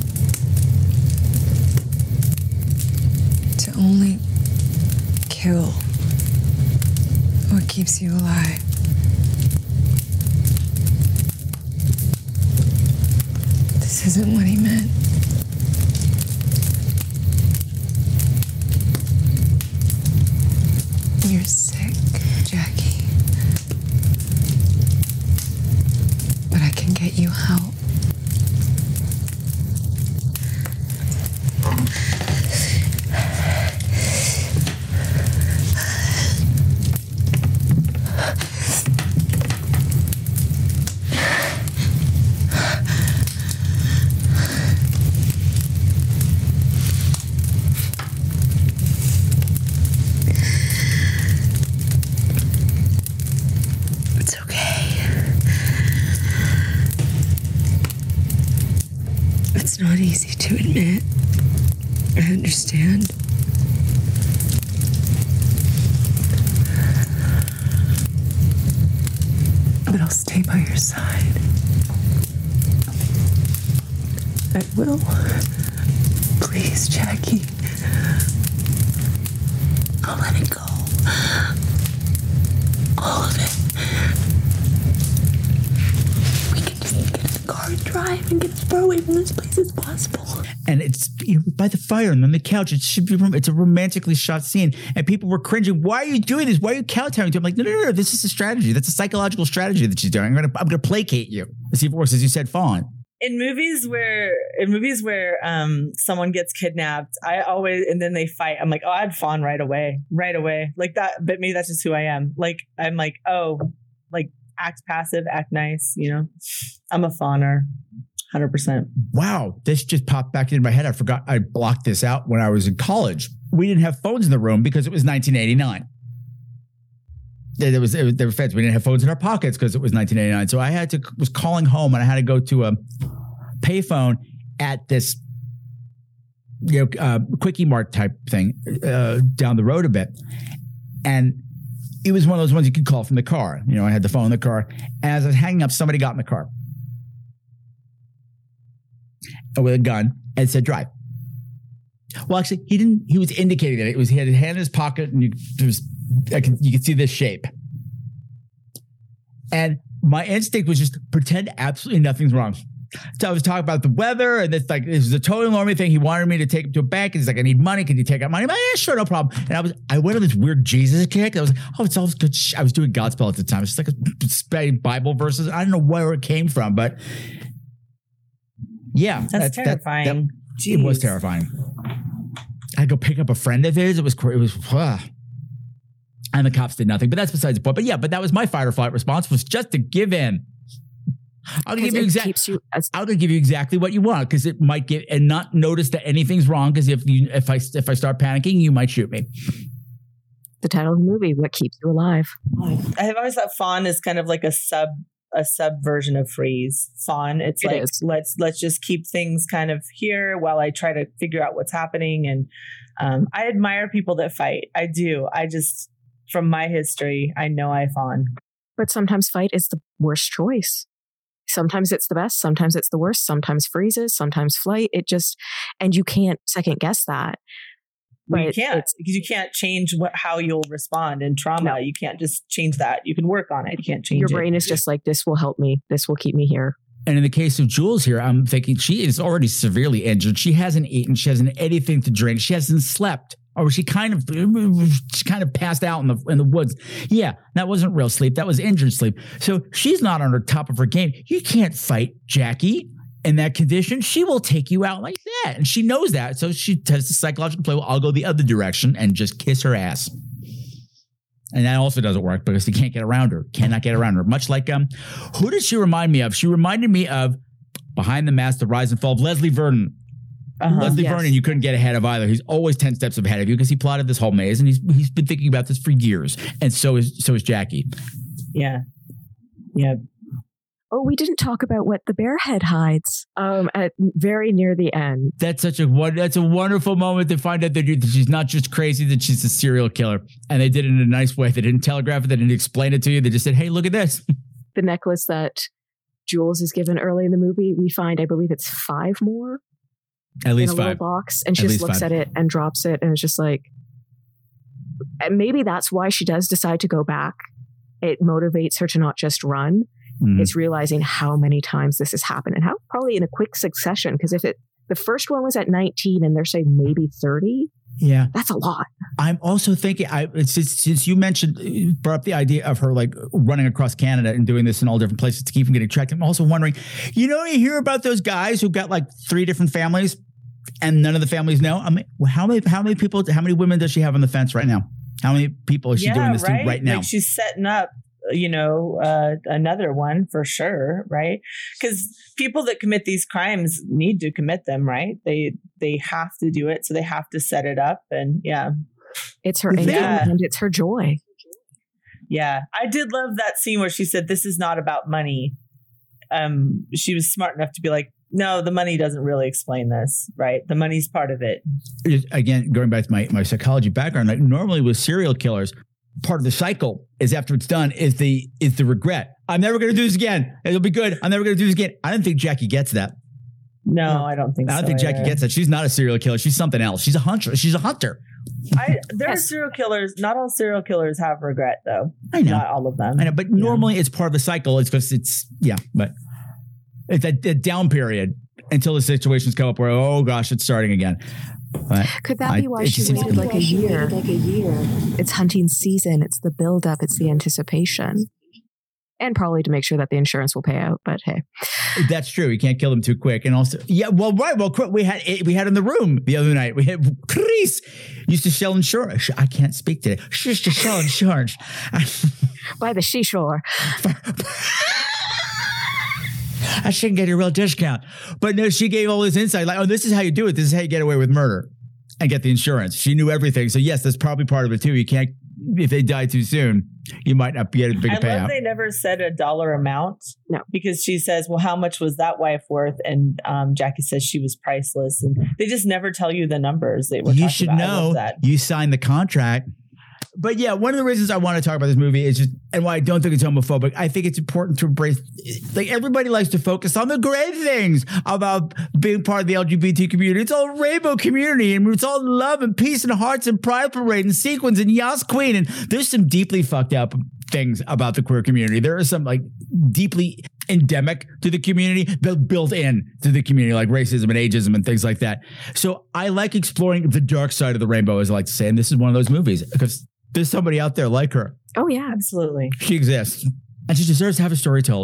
To only kill what keeps you alive. This isn't what he meant. You're sick, Jackie. But I can get you help. It's not easy to admit. I understand. But I'll stay by your side. I will. Please, Jackie. I'll let it go. All of it. We can just get in the car and drive and get as far away from this place as possible. And it's you know, by the fire and on the couch. It should be. It's a romantically shot scene, and people were cringing. Why are you doing this? Why are you kowtowing to? I'm like, no, no, no. This is a strategy. That's a psychological strategy that she's doing. I'm gonna, I'm gonna placate you. Let's see if it works. As you said, fawn. In movies where, in movies where um someone gets kidnapped, I always and then they fight. I'm like, oh, I'd fawn right away, right away, like that. But maybe that's just who I am. Like I'm like, oh, like act passive, act nice. You know, I'm a fawner. one hundred percent. Wow. This just popped back into my head. I forgot I blocked this out when I was in college. We didn't have phones in the room because it was nineteen eighty-nine. There was, it was there were phones. We didn't have phones in our pockets because it was nineteen eighty-nine. So I had to was calling home and I had to go to a payphone at this you know uh, Quickie Mart type thing uh, down the road a bit. And it was one of those ones you could call from the car. You know, I had the phone in the car. And as I was hanging up, somebody got in the car with a gun and said, drive. Well, actually, he didn't, he was indicating that it was, he had his hand in his pocket and you, there was, I could, you could see this shape. And my instinct was just pretend absolutely nothing's wrong. So I was talking about the weather and it's like, this is a totally normal thing. He wanted me to take him to a bank and he's like, I need money. Can you take out money? I'm like, yeah, sure, no problem. And I was, I went on this weird Jesus kick. I was like, oh, it's all good. Sh-. I was doing Godspell at the time. It's just like a spreading Bible verses. I don't know where it came from, but yeah, that's, that's terrifying. That, that, It was terrifying. I go pick up a friend of his. It was it was, uh, and the cops did nothing. But that's besides the point. But yeah, but that was my fight or flight response, was just to give in. I'll give you exactly. I'll give you exactly what you want, because it might get and not notice that anything's wrong. Because if you if I if I start panicking, you might shoot me. The title of the movie: What Keeps You Alive. I've always thought fawn is kind of like a sub a subversion of freeze. Fawn, it's It like is. let's let's just keep things kind of here while I try to figure out what's happening. And um, I admire people that fight. I do. I just, from my history, I know I fawn. But sometimes fight is the worst choice. Sometimes it's the best. Sometimes it's the worst. Sometimes freezes. Sometimes flight. It just, and you can't second guess that. Well, you But can't, it's- because you can't change what how you'll respond in trauma. You can't just change that. You can work on it. You can't change Your it. brain is just like, this will help me. This will keep me here. And in the case of Jules here, I'm thinking she is already severely injured. She hasn't eaten. She hasn't anything to drink. She hasn't slept. Or she kind of she kind of passed out in the in the woods. Yeah, that wasn't real sleep. That was injured sleep. So she's not on her top of her game. You can't fight Jackie in that condition. She will take you out like that. And she knows that. So she does the psychological play. Well, I'll go the other direction and just kiss her ass. And that also doesn't work because you can't get around her. Cannot get around her. Much like, um, who did she remind me of? She reminded me of Behind the Mask, The Rise and Fall of Leslie Vernon. Uh-huh. Leslie Yes. Vernon, you couldn't get ahead of either. He's always ten steps ahead of you because he plotted this whole maze, and he's he's been thinking about this for years. And so is so is Jackie. Yeah. Yeah. Oh, we didn't talk about what the bear head hides um, at very near the end. That's such a one. That's a wonderful moment to find out that, you, that she's not just crazy, that she's a serial killer. And they did it in a nice way. They didn't telegraph it. They didn't explain it to you. They just said, "Hey, look at this." The necklace that Jules is given early in the movie, we find, I believe it's five more. At least in a little five. box, and she At just least looks five. at it and drops it, and it's just like, and maybe that's why she does decide to go back. It motivates her to not just run. Mhm. It's realizing how many times this has happened, and how probably in a quick succession. Because if it the first one was at nineteen, and they're saying maybe thirty, Yeah, that's a lot. I'm also thinking, I since, since you mentioned, you brought up the idea of her like running across Canada and doing this in all different places to keep from getting tracked. I'm also wondering, you know, you hear about those guys who got like three different families and none of the families know. I mean, how many, how many people, how many women does she have on the fence right now? How many people is she yeah, doing this right? to right now? Like she's setting up, you know, uh, another one for sure, right? Because people that commit these crimes need to commit them, right? They they have to do it, so they have to set it up, and yeah, it's her income yeah. and it's her joy. Yeah, I did love that scene where she said, "This is not about money." Um, she was smart enough to be like, "No, the money doesn't really explain this, right? The money's part of it." Again, going back to my, my psychology background, like normally with serial killers, part of the cycle is after it's done is the is the regret. I'm never going to do this again. It'll be good. I'm never going to do this again. I don't think Jackie gets that. No, I don't think I don't so think Jackie either. gets that. She's not a serial killer. She's something else. She's a hunter. She's a hunter. I, there are serial killers. Not all serial killers have regret, though. I know. Not all of them. I know, but normally it's part of the cycle. It's because it's, yeah, but it's a, a down period until the situations come up where, oh gosh, it's starting again. But Could that I- be why it she just seems to waited be- like a year? Like a year. It's hunting season. It's the buildup. It's the anticipation, and probably to make sure that the insurance will pay out. But hey, That's true. You can't kill them too quick. And also, yeah, well, right. Well, quick, we had we had in the room the other night. We had Chris used to sell insurance. I can't speak today. She used to sell insurance by the seashore. I shouldn't get a real discount, but no, she gave all this insight. Like, oh, this is how you do it. This is how you get away with murder and get the insurance. She knew everything. So yes, that's probably part of it too. You can't, if they die too soon, you might not get a big I love payout. they never said a dollar amount. No, because she says, "Well, how much was that wife worth?" And um, Jackie says she was priceless, and they just never tell you the numbers. They were You talking should about. I love know. that. You signed the contract. But yeah, one of the reasons I want to talk about this movie is just, and why I don't think it's homophobic, I think it's important to embrace, like everybody likes to focus on the great things about being part of the L G B T community. It's all rainbow community and it's all love and peace and hearts and pride parade and sequins and Yas Queen. And there's some deeply fucked up things about the queer community. There are some like deeply endemic to the community, but built in to the community, like racism and ageism and things like that. So I like exploring the dark side of the rainbow, as I like to say. And this is one of those movies because there's somebody out there like her. Oh, yeah. Absolutely. She exists. And she deserves to have a story told.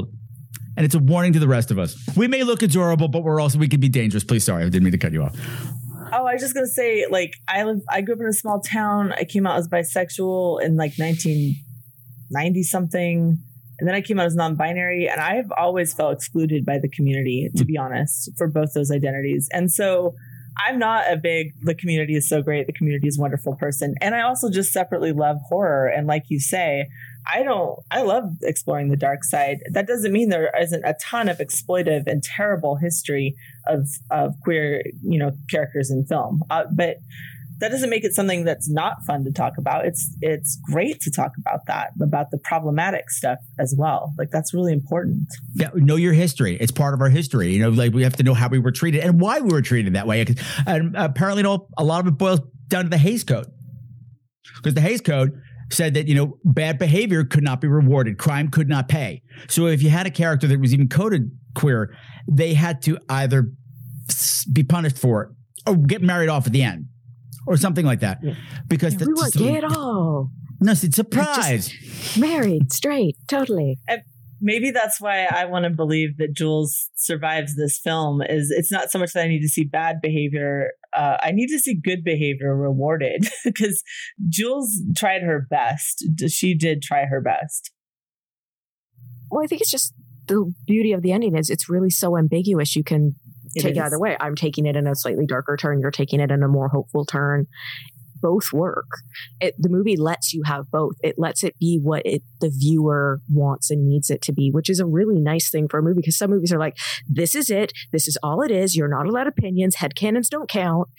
And it's a warning to the rest of us. We may look adorable, but we're also, we could be dangerous. Please, sorry, I didn't mean to cut you off. Oh, I was just gonna say, like, I live, I grew up in a small town. I came out as bisexual in like nineteen ninety something, and then I came out as non-binary. And I've always felt excluded by the community, to be honest, for both those identities. And so I'm not a big, the community is so great, the community is a wonderful person. And I also just separately love horror. And like you say, I don't, I love exploring the dark side. That doesn't mean there isn't a ton of exploitive and terrible history of, of queer, you know, characters in film. Uh, but that doesn't make it something that's not fun to talk about. It's, it's great to talk about that, about the problematic stuff as well. Like, that's really important. Yeah. Know your history. It's part of our history. You know, like, we have to know how we were treated and why we were treated that way. And apparently, you know, a lot of it boils down to the Hays Code, because the Hays Code said that, you know, bad behavior could not be rewarded. Crime could not pay. So if you had a character that was even coded queer, they had to either be punished for it or get married off at the end or something like that. Yeah. Because yeah, we weren't gay at all. No, it's a surprise. Married, straight, totally. And maybe that's why I want to believe that Jules survives this film. Is it's not so much that I need to see bad behavior. Uh, I need to see good behavior rewarded, because Jules tried her best. She did try her best. Well, I think it's just the beauty of the ending is it's really so ambiguous. You can it take is. it either way. I'm taking it in a slightly darker turn. You're taking it in a more hopeful turn. Both work. It, the movie lets you have both. It lets it be what it, the viewer wants and needs it to be, which is a really nice thing for a movie, because some movies are like, this is it. This is all it is. You're not allowed opinions. Headcanons don't count.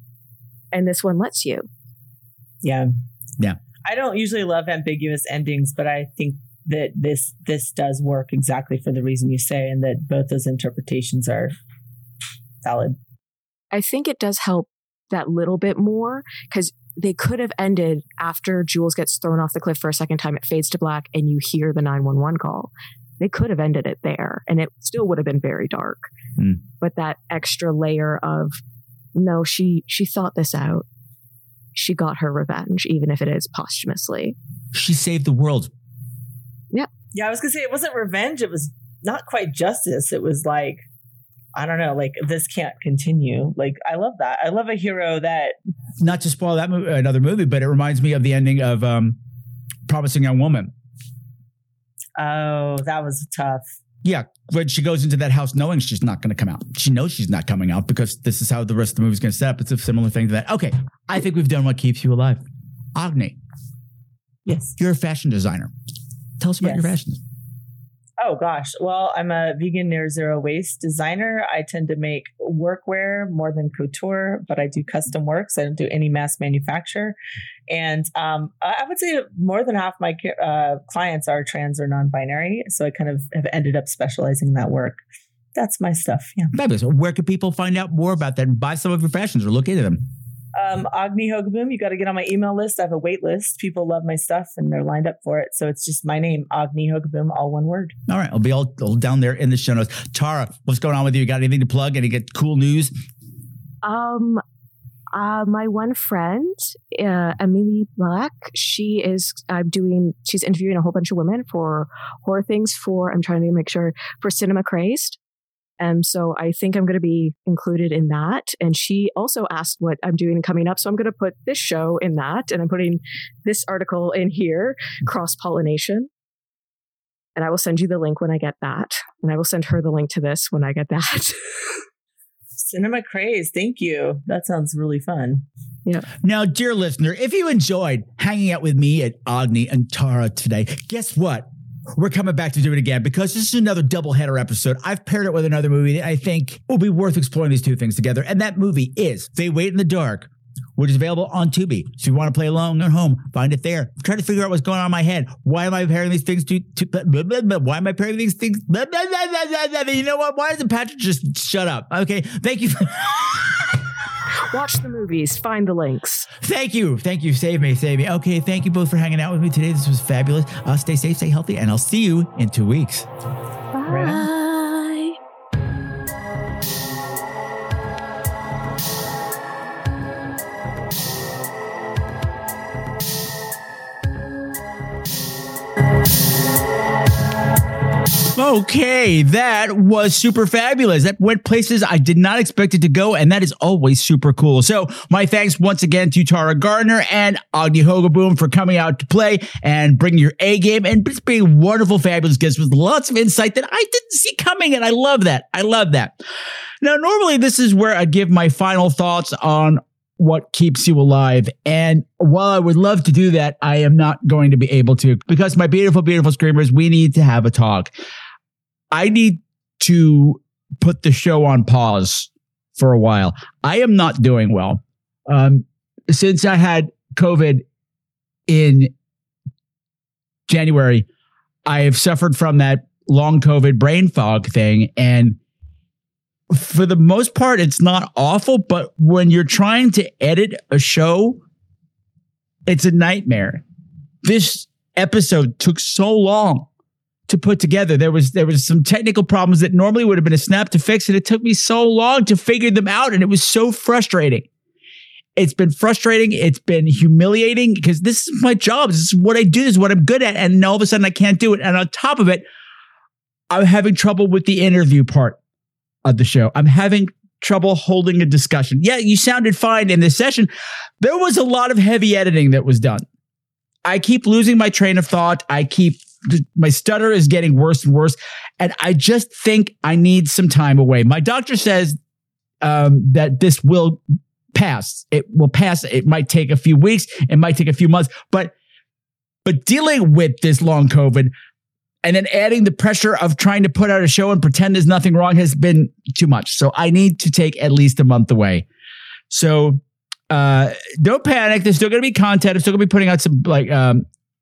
And this one lets you. Yeah. Yeah. I don't usually love ambiguous endings, but I think that this this does work exactly for the reason you say, and that both those interpretations are valid. I think it does help that little bit more, because they could have ended after Jules gets thrown off the cliff for a second time. It fades to black and you hear the nine one one call. They could have ended it there and it still would have been very dark. Mm. But that extra layer of, no, she she thought this out. She got her revenge, even if it is posthumously. She saved the world. Yeah. Yeah, I was gonna say it wasn't revenge. It was not quite justice. It was like, I don't know, like, this can't continue. Like, I love that. I love a hero that... Not to spoil that movie, another movie, but it reminds me of the ending of um, Promising Young Woman. Oh, that was tough. Yeah, when she goes into that house knowing she's not going to come out. She knows she's not coming out because this is how the rest of the movie is going to set up. It's a similar thing to that. Okay, I think we've done what keeps you alive. Agni. Yes. You're a fashion designer. Tell us about yes. your fashion. Oh, gosh. Well, I'm a vegan near zero waste designer. I tend to make workwear more than couture, but I do custom work. So I don't do any mass manufacture. And um, I would say more than half my uh, clients are trans or non-binary. So I kind of have ended up specializing in that work. That's my stuff. Yeah. Fabulous. Where can people find out more about that and buy some of your fashions or look into them? Um, Agni Hogaboom, you got to get on my email list. I have a wait list. People love my stuff and they're lined up for it. So it's just my name, Agni Hogaboom, all one word. All right. I'll be all, all down there in the show notes. Tara, what's going on with you? You got anything to plug? Any get cool news? Um, uh, my one friend, uh, Emily Black, she is uh, doing, she's interviewing a whole bunch of women for horror things for, I'm trying to make sure, for Cinema Crazed. And so I think I'm going to be included in that. And she also asked what I'm doing coming up. So I'm going to put this show in that. And I'm putting this article in here, cross-pollination. And I will send you the link when I get that. And I will send her the link to this when I get that. Cinema Craze. Thank you. That sounds really fun. Yeah. Now, dear listener, if you enjoyed hanging out with me at Agni and Tara today, guess what? We're coming back to do it again because this is another doubleheader episode. I've paired it with another movie that I think will be worth exploring these two things together. And that movie is They Wait in the Dark, which is available on Tubi. So if you want to play along at home, find it there. I'm trying to figure out what's going on in my head. Why am I pairing these things to, to blah, blah, blah, blah. Why am I pairing these things? Blah, blah, blah, blah, blah, blah. You know what? Why doesn't Patrick just shut up? Okay. Thank you. For Watch the movies. Find the links. Thank you. Thank you. Save me. Save me. Okay. Thank you both for hanging out with me today. This was fabulous. Uh, stay safe, stay healthy, and I'll see you in two weeks. Bye. Bye. Okay, that was super fabulous. That went places I did not expect it to go, and that is always super cool. So my thanks once again to Tara Gardner and Agni Hogaboom for coming out to play and bringing your A game and just being wonderful, fabulous guests with lots of insight that I didn't see coming, and I love that. I love that. Now, normally this is where I give my final thoughts on what keeps you alive. And while I would love to do that, I am not going to be able to, because my beautiful, beautiful screamers, we need to have a talk. I need to put the show on pause for a while. I am not doing well. Um, since I had COVID in January, I have suffered from that long COVID brain fog thing. And for the most part, it's not awful, but when you're trying to edit a show, it's a nightmare. This episode took so long to put together. There was there was some technical problems that normally would have been a snap to fix, and it took me so long to figure them out, and it was so frustrating. It's been frustrating. It's been humiliating because this is my job. This is what I do. This is what I'm good at, and all of a sudden I can't do it. And on top of it, I'm having trouble with the interview part of the show. I'm having trouble holding a discussion. Yeah, you sounded fine in this session. There was a lot of heavy editing that was done. I keep losing my train of thought. I keep, my stutter is getting worse and worse. And I just think I need some time away. My doctor says um, that this will pass. It will pass. It might take a few weeks. It might take a few months. But, but dealing with this long COVID and then adding the pressure of trying to put out a show and pretend there's nothing wrong has been too much. So I need to take at least a month away. So uh, don't panic. There's still going to be content. I'm still going to be putting out some like um,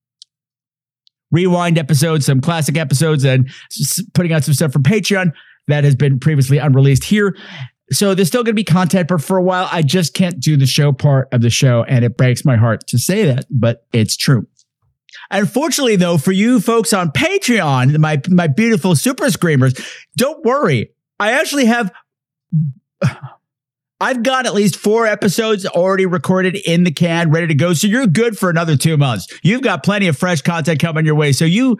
rewind episodes, some classic episodes, and s- putting out some stuff from Patreon that has been previously unreleased here. So there's still going to be content, but for a while, I just can't do the show part of the show. And it breaks my heart to say that, but it's true. Unfortunately, though, for you folks on Patreon, my my beautiful super screamers, don't worry. I actually have, I've got at least four episodes already recorded in the can, ready to go. So you're good for another two months. You've got plenty of fresh content coming your way. So you,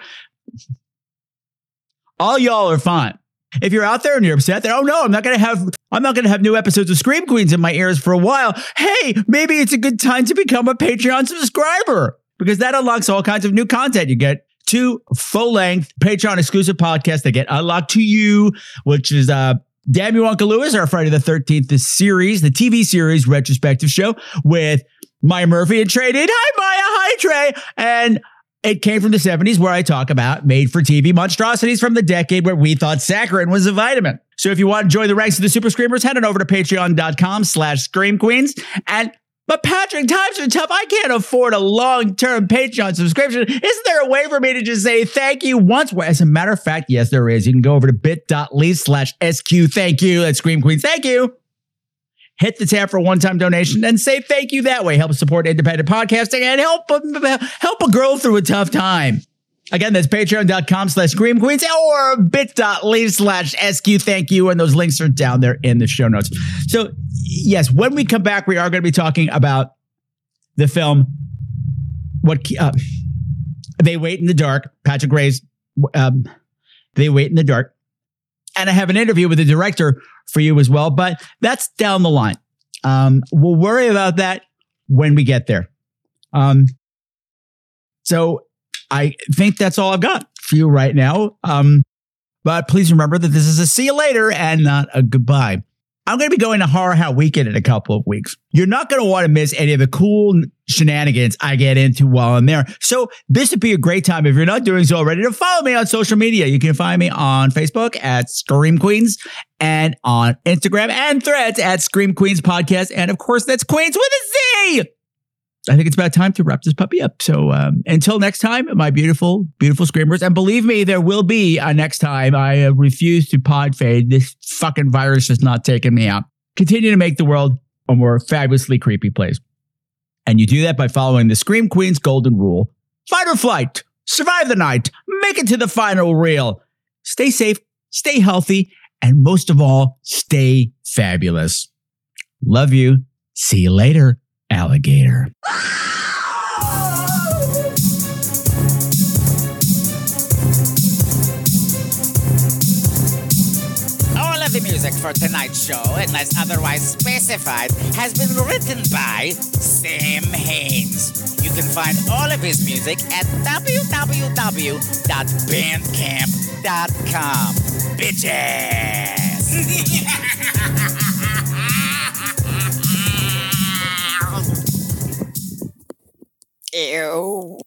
all y'all are fine. If you're out there and you're upset that, oh no, I'm not going to have, I'm not going to have new episodes of Scream Queens in my ears for a while. Hey, maybe it's a good time to become a Patreon subscriber, because that unlocks all kinds of new content. You get two full-length Patreon exclusive podcasts that get unlocked to you, which is uh, Damn You Uncle Lewis, our Friday the thirteenth the series, the T V series retrospective show with Maya Murphy and Trey Dean. Hi, Maya. Hi, Trey. And it came from the seventies, where I talk about made-for-T V monstrosities from the decade where we thought saccharin was a vitamin. So if you want to join the ranks of the Super Screamers, head on over to patreon.com slash Scream Queens. And But Patrick, times are tough. I can't afford a long-term Patreon subscription. Isn't there a way for me to just say thank you once? Well, as a matter of fact, yes, there is. You can go over to bit.ly slash SQ thank you. That's Scream Queens. Thank you. Hit the tab for a one-time donation and say thank you that way. Help support independent podcasting and help, help a girl through a tough time. Again, that's patreon.com slash Scream Queens or bit.ly slash SQ thank you. And those links are down there in the show notes. So, yes, when we come back, we are going to be talking about the film, What uh, They Wait in the Dark, Patrick Ray's um, They Wait in the Dark. And I have an interview with the director for you as well, but that's down the line. Um, we'll worry about that when we get there. Um, so I think that's all I've got for you right now. Um, but please remember that this is a see you later and not a goodbye. I'm going to be going to Horror Hat Weekend in a couple of weeks. You're not going to want to miss any of the cool shenanigans I get into while I'm there. So this would be a great time, if you're not doing so already, to follow me on social media. You can find me on Facebook at Scream Queens and on Instagram and Threads at Scream Queens Podcast. And of course, that's Queens with a Z. I think it's about time to wrap this puppy up. So um, until next time, my beautiful, beautiful screamers. And believe me, there will be a next time. I uh, refuse to pod fade. This fucking virus has not taken me out. Continue to make the world a more fabulously creepy place. And you do that by following the Scream Queen's golden rule. Fight or flight. Survive the night. Make it to the final reel. Stay safe. Stay healthy. And most of all, stay fabulous. Love you. See you later, alligator. music for tonight's show, unless otherwise specified, has been written by Sam Haynes. You can find all of his music at w w w dot bandcamp dot com. Bitches! Ew.